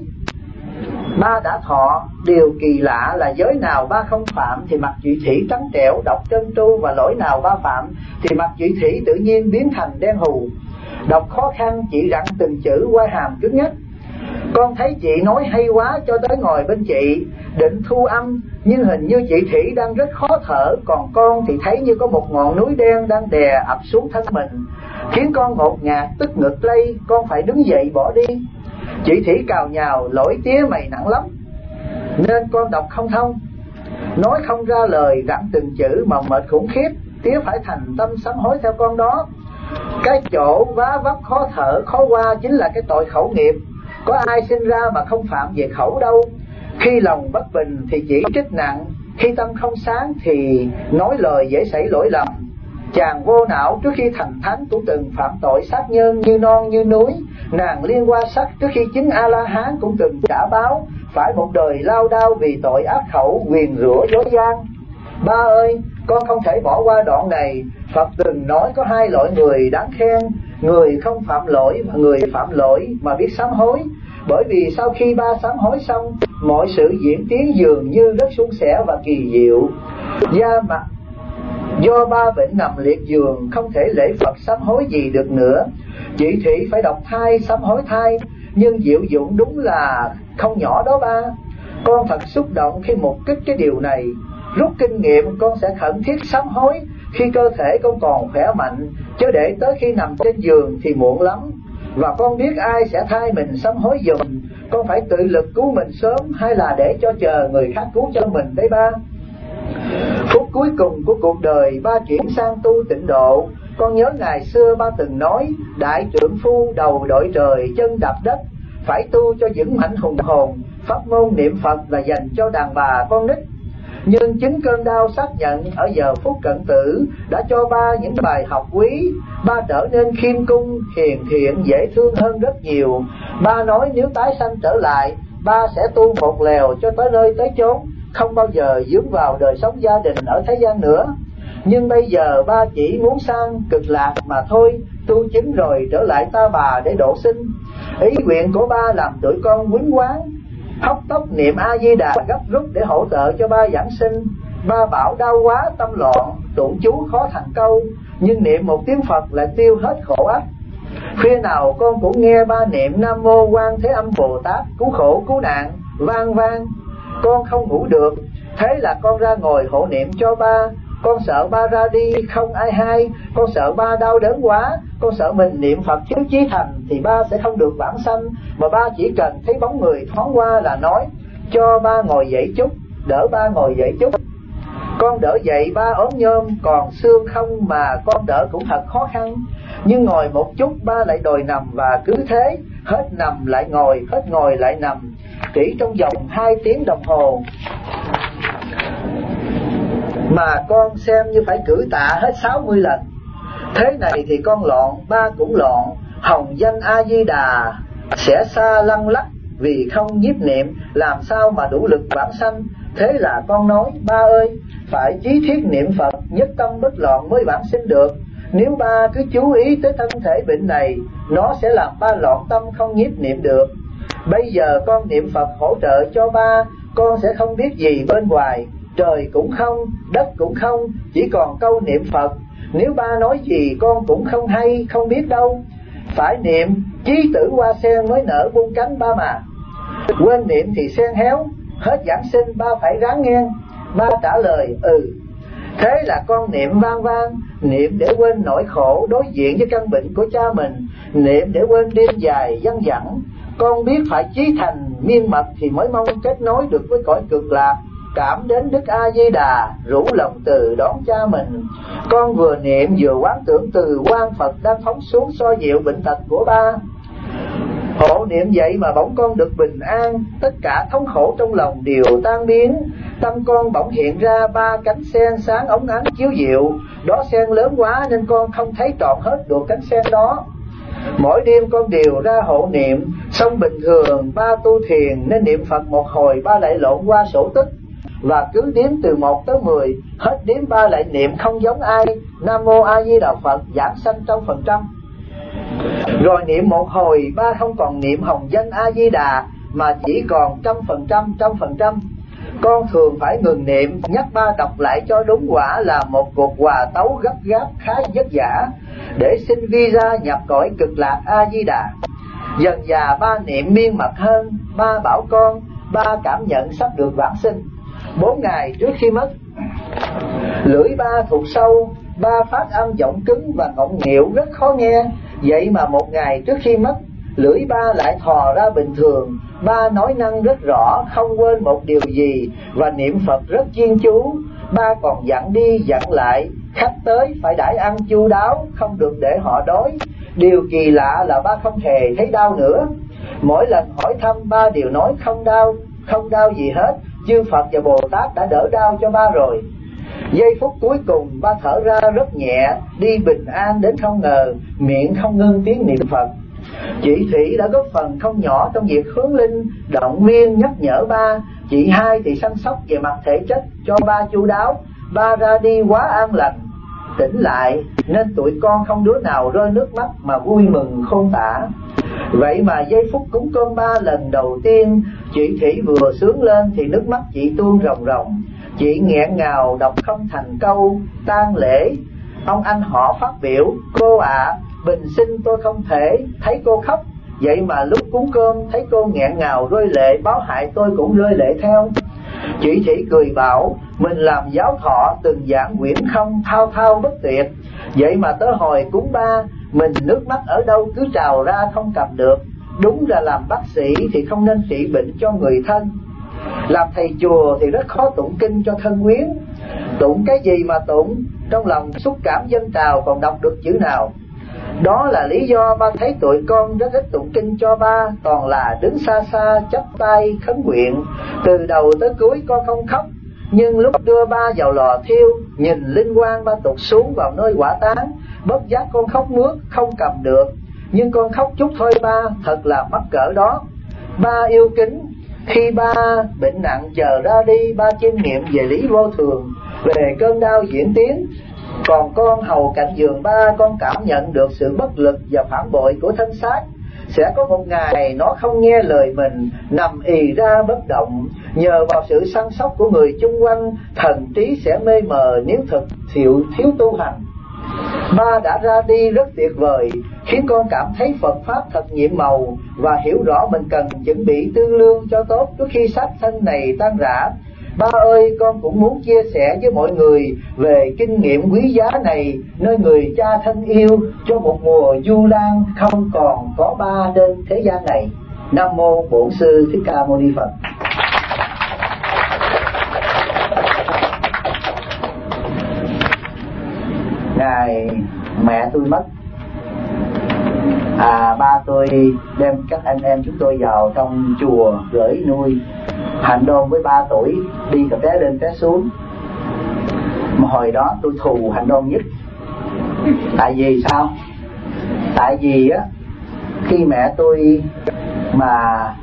[SPEAKER 1] ba đã thọ. Điều kỳ lạ là giới nào ba không phạm thì mặt chị Thủy trắng trẻo đọc trơn tru, và lỗi nào ba phạm thì mặt chị Thủy tự nhiên biến thành đen hù. Đọc khó khăn chị rặn từng chữ qua hàm cứng nhất. Con thấy chị nói hay quá cho tới ngồi bên chị định thu âm, nhưng hình như chị Thủy đang rất khó thở, còn con thì thấy như có một ngọn núi đen đang đè ập xuống thân mình, khiến con ngột ngạt tức ngực lây. Con phải đứng dậy bỏ đi. Chị Thủy cào nhào lỗi tía mày nặng lắm, nên con đọc không thông, nói không ra lời, rặn từng chữ mà mệt khủng khiếp. Tía phải thành tâm sám hối theo con đó. Cái chỗ vá vấp khó thở khó qua chính là cái tội khẩu nghiệp. Có ai sinh ra mà không phạm về khẩu đâu. Khi lòng bất bình thì chỉ trích nặng, khi tâm không sáng thì nói lời dễ xảy lỗi lầm. Chàng vô não trước khi thành thánh cũng từng phạm tội sát nhân như non như núi, Nàng Liên Hoa Sắc trước khi chứng A-la-hán cũng từng trả báo phải một đời lao đao vì tội ác khẩu, nguyền rủa dối gian. Ba ơi, con không thể bỏ qua đoạn này. Phật từng nói có hai loại người đáng khen: người không phạm lỗi và người phạm lỗi mà biết sám hối. Bởi vì sau khi ba sám hối xong, mọi sự diễn tiến dường như rất suôn sẻ và kỳ diệu. Da mặt do ba bệnh nằm liệt giường, không thể lễ Phật sám hối gì được nữa. Chị Thị phải độc thai sám hối thai, nhưng diệu dụng đúng là không nhỏ đó ba. Con thật xúc động khi mục kích cái điều này. Rút kinh nghiệm, con sẽ khẩn thiết sám hối khi cơ thể con còn khỏe mạnh, chứ để tới khi nằm trên giường thì muộn lắm. Và con biết ai sẽ thay mình sám hối giùm. Con phải tự lực cứu mình sớm, hay là để cho chờ người khác cứu cho mình đấy ba? Phút cuối cùng của cuộc đời, ba chuyển sang tu tịnh độ. Con nhớ ngày xưa ba từng nói: đại trượng phu đầu đội trời, chân đạp đất. Phải tu cho vững mạnh hùng hồn. Pháp môn niệm Phật là dành cho đàn bà con nít. Nhưng chính cơn đau xác nhận ở giờ phút cận tử đã cho ba những bài học quý. Ba trở nên khiêm cung, hiền thiện, dễ thương hơn rất nhiều. Ba nói nếu tái sanh trở lại, ba sẽ tu một lèo cho tới nơi tới chốn, không bao giờ dướng vào đời sống gia đình ở thế gian nữa. Nhưng bây giờ ba chỉ muốn sang cực lạc mà thôi, tu chứng rồi trở lại ta bà để độ sinh. Ý nguyện của ba làm tụi con quýnh quán, hốc tốc niệm A Di Đà gấp rút để hỗ trợ cho ba giảng sinh. Ba bảo đau quá tâm loạn, tụng chú khó thành câu, nhưng niệm một tiếng Phật lại tiêu hết khổ ách. Khuya nào con cũng nghe ba niệm Nam Mô Quan Thế Âm Bồ Tát cứu khổ cứu nạn vang vang. Con không ngủ được, thế là con ra ngồi hộ niệm cho ba. Con sợ ba ra đi không ai hay, con sợ ba đau đớn quá, con sợ mình niệm Phật thiếu chí thành thì ba sẽ không được vãng sanh. Mà ba chỉ cần thấy bóng người thoáng qua là nói: cho ba ngồi dậy chút, đỡ ba ngồi dậy chút. Con đỡ dậy ba ốm nhôm, còn xương không mà con đỡ cũng thật khó khăn. Nhưng ngồi một chút ba lại đòi nằm, và cứ thế hết nằm lại ngồi, hết ngồi lại nằm, chỉ trong vòng hai tiếng đồng hồ mà con xem như phải cử tạ hết sáu mươi lần. Thế này thì con loạn, ba cũng loạn. Hồng danh A Di Đà sẽ xa lăng lắc vì không nhiếp niệm, làm sao mà đủ lực vãng sanh. Thế là con nói: ba ơi, phải chí thiết niệm Phật, nhất tâm bất loạn mới vãng sinh được. Nếu ba cứ chú ý tới thân thể bệnh này, nó sẽ làm ba loạn tâm không nhiếp niệm được. Bây giờ con niệm Phật hỗ trợ cho ba, con sẽ không biết gì bên ngoài. Trời cũng không, đất cũng không, chỉ còn câu niệm Phật. Nếu ba nói gì con cũng không hay, không biết đâu. Phải niệm chí tử hoa sen mới nở buông cánh ba mà. Quên niệm thì sen héo, hết giảng sinh ba phải ráng nghe. Ba trả lời: ừ. Thế là con niệm vang vang, niệm để quên nỗi khổ đối diện với căn bệnh của cha mình, niệm để quên đêm dài văng vẳng. Con biết phải chí thành miên mật thì mới mong kết nối được với cõi cực lạc. Cảm đến Đức A Di Đà, rủ lòng từ đón cha mình. Con vừa niệm vừa quán tưởng từ quang Phật đang phóng xuống xoa dịu bệnh tật của ba. Hộ niệm vậy mà bỗng con được bình an, tất cả thống khổ trong lòng đều tan biến. Tâm con bỗng hiện ra ba cánh sen sáng óng ánh chiếu diệu. Đó sen lớn quá nên con không thấy trọn hết được cánh sen đó. Mỗi đêm con đều ra hộ niệm, xong bình thường ba tu thiền nên niệm Phật một hồi ba lại lộn qua sổ tích, và cứ đếm từ một tới mười, hết đếm ba lại niệm không giống ai: Nam Mô A Di Đà Phật, giảng sanh trăm phần trăm. Rồi niệm một hồi ba không còn niệm hồng danh A Di Đà, mà chỉ còn trăm phần trăm, trăm phần trăm. Con thường phải ngừng niệm, nhắc ba đọc lại cho đúng, quả là một cuộc hòa tấu gấp gáp khá vất vả để xin visa nhập cõi cực lạc A Di Đà. Dần dà ba niệm miên mật hơn. Ba bảo con ba cảm nhận sắp được vãng sinh. Bốn ngày trước khi mất, lưỡi ba thuộc sâu, ba phát âm giọng cứng và ngọng nghịu rất khó nghe. Vậy mà một ngày trước khi mất, lưỡi ba lại thò ra bình thường. Ba nói năng rất rõ, không quên một điều gì, và niệm Phật rất chuyên chú. Ba còn dặn đi dặn lại, khách tới phải đãi ăn chu đáo, không được để họ đói. Điều kỳ lạ là ba không hề thấy đau nữa. Mỗi lần hỏi thăm ba đều nói không đau, không đau gì hết, chư Phật và Bồ Tát đã đỡ đau cho ba rồi. Giây phút cuối cùng ba thở ra rất nhẹ, đi bình an đến không ngờ, miệng không ngưng tiếng niệm Phật. Chị Thủy đã góp phần không nhỏ trong việc hướng linh, động viên, nhắc nhở ba. Chị Hai thì săn sóc về mặt thể chất cho ba chu đáo. Ba ra đi quá an lành, tỉnh lại, nên tụi con không đứa nào rơi nước mắt mà vui mừng khôn tả. Vậy mà giây phút cúng cơm ba lần đầu tiên, chị Thủy vừa sướng lên thì nước mắt chị tuôn ròng ròng. Chị nghẹn ngào đọc không thành câu tang lễ. Ông anh họ phát biểu: cô ạ, à, bình sinh tôi không thể thấy cô khóc, vậy mà lúc cúng cơm thấy cô nghẹn ngào rơi lệ, báo hại tôi cũng rơi lệ theo. Chị Thủy cười bảo: mình làm giáo thọ từng giảng quyển không thao thao bất tuyệt, vậy mà tới hồi cúng ba mình nước mắt ở đâu cứ trào ra không cầm được. Đúng là làm bác sĩ thì không nên trị bệnh cho người thân, làm thầy chùa thì rất khó tụng kinh cho thân quyến. Tụng cái gì mà tụng, trong lòng xúc cảm dâng trào còn đọc được chữ nào. Đó là lý do ba thấy tụi con rất ít tụng kinh cho ba, toàn là đứng xa xa chắp tay khấn nguyện. Từ đầu tới cuối con không khóc, nhưng lúc đưa ba vào lò thiêu, nhìn linh quang ba tụt xuống vào nơi hỏa táng, bất giác con khóc mướt không cầm được. Nhưng con khóc chút thôi ba, thật là mắc cỡ đó. Ba yêu kính, khi ba bệnh nặng chờ ra đi, ba chiêm nghiệm về lý vô thường, về cơn đau diễn tiến. Còn con hầu cạnh giường ba, con cảm nhận được sự bất lực và phản bội của thân xác. Sẽ có một ngày nó không nghe lời mình, nằm ì ra bất động. Nhờ vào sự săn sóc của người chung quanh, thần trí sẽ mê mờ nếu thực thiếu, thiếu tu hành. Ba đã ra đi rất tuyệt vời, khiến con cảm thấy Phật Pháp thật nhiệm màu, và hiểu rõ mình cần chuẩn bị tư lương cho tốt trước khi xác thân này tan rã. Ba ơi, con cũng muốn chia sẻ với mọi người về kinh nghiệm quý giá này, nơi người cha thân yêu, cho một mùa du lan không còn có ba trên thế gian này. Nam mô Bổn Sư Thích Ca Mâu Ni Phật. Ngày mẹ tôi mất, à, ba tôi đem các anh em chúng tôi vào trong chùa gửi nuôi. Hành Đôn với ba tuổi đi cà té lên té xuống, mà hồi đó tôi thù Hành Đôn nhất. Tại vì sao? Tại vì á, khi mẹ tôi mà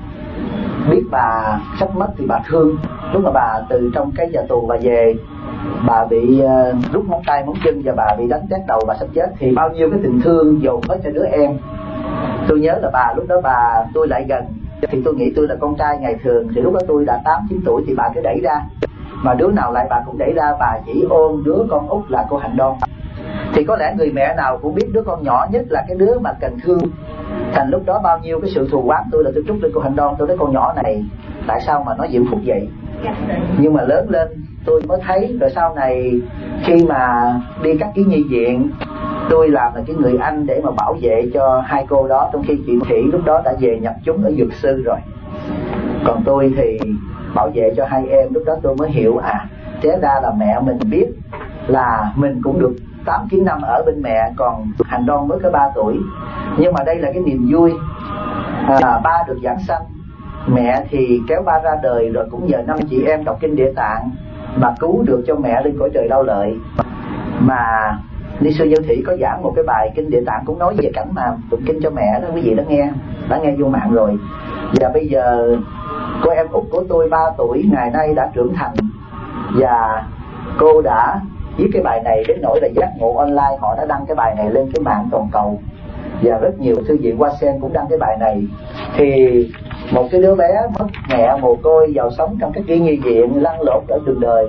[SPEAKER 1] biết bà sắp mất thì bà thương. Lúc mà bà từ trong cái nhà tù bà về, bà bị uh, rút móng tay móng chân và bà bị đánh trét đầu, bà sắp chết, thì bao nhiêu cái tình thương dồn hết cho đứa em. Tôi nhớ là bà lúc đó bà tôi lại gần, thì tôi nghĩ tôi là con trai ngày thường, thì lúc đó tôi đã tám chín tuổi, thì bà cứ đẩy ra, mà đứa nào lại bà cũng đẩy ra, bà chỉ ôm đứa con út là cô Hành Đôn. Thì có lẽ người mẹ nào cũng biết đứa con nhỏ nhất là cái đứa mà cần thương. Thành lúc đó bao nhiêu cái sự thù oán tôi là tôi trút lên cô Hành Đôn. Tôi nói con nhỏ này tại sao mà nó diễm phúc vậy. Nhưng mà lớn lên tôi mới thấy, rồi sau này khi mà đi các cái nhi viện, tôi làm là cái người anh để mà bảo vệ cho hai cô đó, trong khi chị Thủy lúc đó đã về nhập chúng ở Dược Sư rồi. Còn tôi thì bảo vệ cho hai em. Lúc đó tôi mới hiểu, à, thế ra là mẹ mình biết là mình cũng được tám chín năm ở bên mẹ, còn Hành Đôn mới có ba tuổi. Nhưng mà đây là cái niềm vui, à, ba được giảng sanh, mẹ thì kéo ba ra đời, rồi cũng nhờ năm chị em đọc kinh Địa Tạng mà cứu được cho mẹ lên cõi trời Đau Lợi. Mà Ni sư Giao Thị có giảng một cái bài kinh Địa Tạng cũng nói về cảnh mà tụng kinh cho mẹ đó, quý vị đã nghe, đã nghe vô mạng rồi. Và bây giờ cô em út của tôi ba tuổi ngày nay đã trưởng thành, và cô đã viết cái bài này đến nỗi là Giác Ngộ Online họ đã đăng cái bài này lên cái mạng toàn cầu, và rất nhiều thư viện Hoa Sen cũng đăng cái bài này. Thì một cái đứa bé mất mẹ mồ côi vào sống trong cái nhi viện lăn lộn ở đường đời,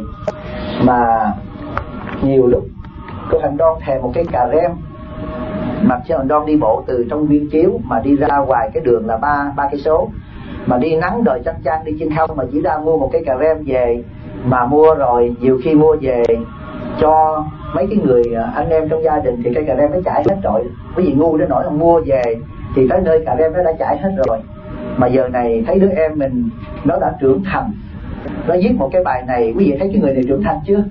[SPEAKER 1] mà nhiều lúc cô Hành Đôn thèm một cái cà rem, mặc cho Hành Đôn đi bộ từ trong Viên Chiếu mà đi ra ngoài cái đường là ba ba cây số, mà đi nắng đời chăng chang đi trên không, mà chỉ ra mua một cái cà rem về, mà mua rồi nhiều khi mua về cho mấy cái người anh em trong gia đình thì cái cà rem nó chảy hết rồi. Cái gì ngu đến nỗi là mua về thì tới nơi cà rem nó đã chảy hết rồi. Mà giờ này thấy đứa em mình nó đã trưởng thành, nó viết một cái bài này, quý vị thấy cái người này trưởng thành chưa?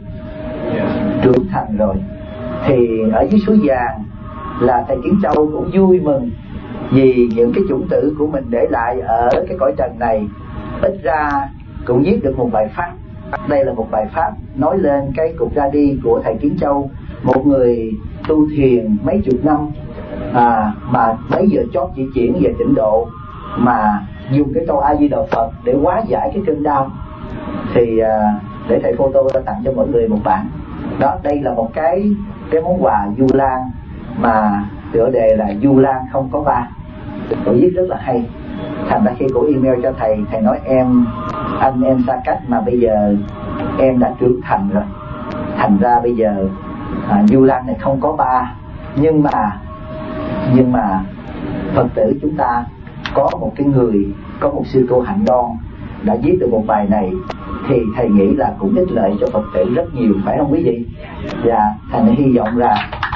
[SPEAKER 1] Trưởng thành rồi. Thì ở dưới suối vàng là thầy Kiến Châu cũng vui mừng vì những cái chủng tử của mình để lại ở cái cõi trần này, ít ra cũng viết được một bài pháp. Đây là một bài pháp nói lên cái cuộc ra đi của thầy Kiến Châu, một người tu thiền mấy chục năm à, mà mấy giờ chót chỉ chuyển về tịnh độ mà dùng cái câu A Di Đà Phật để hóa giải cái cơn đau, thì à, để thầy photo ra tặng cho mọi người một bản. Đó, đây là một cái cái món quà Du Lan mà tựa đề là Du Lan không có ba. Cô viết rất là hay. Thành ra khi cô email cho thầy, thầy nói em anh em xa cách mà bây giờ em đã trưởng thành rồi, thành ra bây giờ à, Du Lan này không có ba, nhưng mà nhưng mà Phật tử chúng ta có một cái người, có một sư cô Hạnh Đoan đã viết được một bài này, thì thầy nghĩ là cũng ích lợi cho Phật tử rất nhiều, phải không quý vị? Và thầy hy vọng là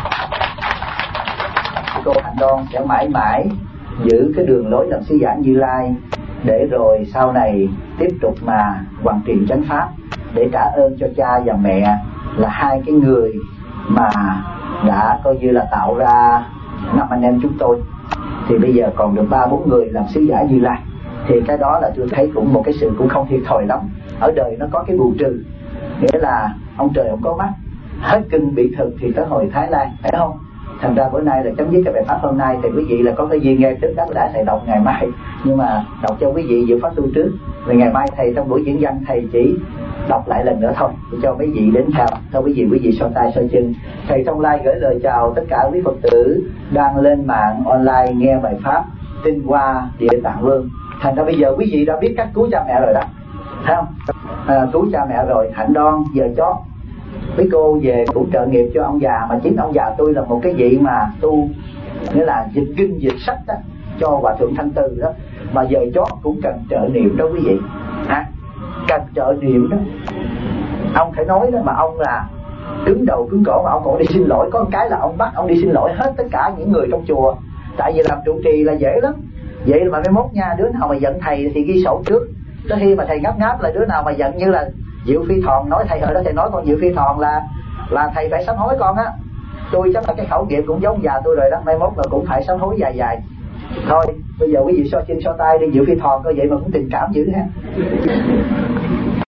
[SPEAKER 1] sư cô Hạnh Đoan sẽ mãi mãi giữ cái đường lối làm sứ giả Như Lai, để rồi sau này tiếp tục mà hoàn truyền chánh pháp, để trả ơn cho cha và mẹ là hai cái người mà đã coi như là tạo ra năm anh em chúng tôi. Thì bây giờ còn được ba bốn người làm sứ giả Như Lai, thì cái đó là tôi thấy cũng một cái sự cũng không thiệt thòi lắm. Ở đời nó có cái bù trừ, nghĩa là ông trời ông có mắt, hết cưng bị thực thì tới hồi Thái Lan, phải không? Thành ra bữa nay là chấm dứt cái bài pháp hôm nay, thì quý vị là có cái duyên nghe trước đó đã thầy đọc ngày mai, nhưng mà đọc cho quý vị dự pháp tu trước, vì ngày mai thầy trong buổi diễn văn thầy chỉ đọc lại lần nữa thôi, để cho quý vị đến theo. Thôi quý vị quý vị so tay so chân. Thầy Thông Lai gửi lời chào tất cả quý Phật tử đang lên mạng online nghe bài pháp Tinh Hoa Địa Tạng Vương. Thành ra bây giờ quý vị đã biết cách cứu cha mẹ rồi đó, thấy không? À, cứu cha mẹ rồi. Hạnh Đoan giờ chót mấy cô về cũng trợ nghiệp cho ông già, mà chính ông già tôi là một cái vị mà tu, nghĩa là dịch kinh dịch sách đó cho Hòa Thượng Thanh Từ đó, mà giờ chót cũng cần trợ niệm đó quý vị, à, cần trợ niệm đó. Ông phải nói đó, mà ông là cứng đầu cứng cổ, mà ông còn đi xin lỗi. Có một cái là ông bắt ông đi xin lỗi hết tất cả những người trong chùa, tại vì làm trụ trì là dễ lắm. Vậy mà mai mốt nha, đứa nào mà giận thầy thì ghi sổ trước, tới khi mà thầy ngáp ngáp là đứa nào mà giận, như là Diệu Phi Thòn nói thầy, hồi đó thầy nói con Diệu Phi Thòn là là thầy phải sám hối con á. Tôi chắc là cái khẩu nghiệp cũng giống già tôi rồi đó, mai mốt là cũng phải sám hối dài dài. Thôi bây giờ quý vị so chân so tay đi, Diệu Phi Thòn coi vậy mà cũng tình cảm dữ ha.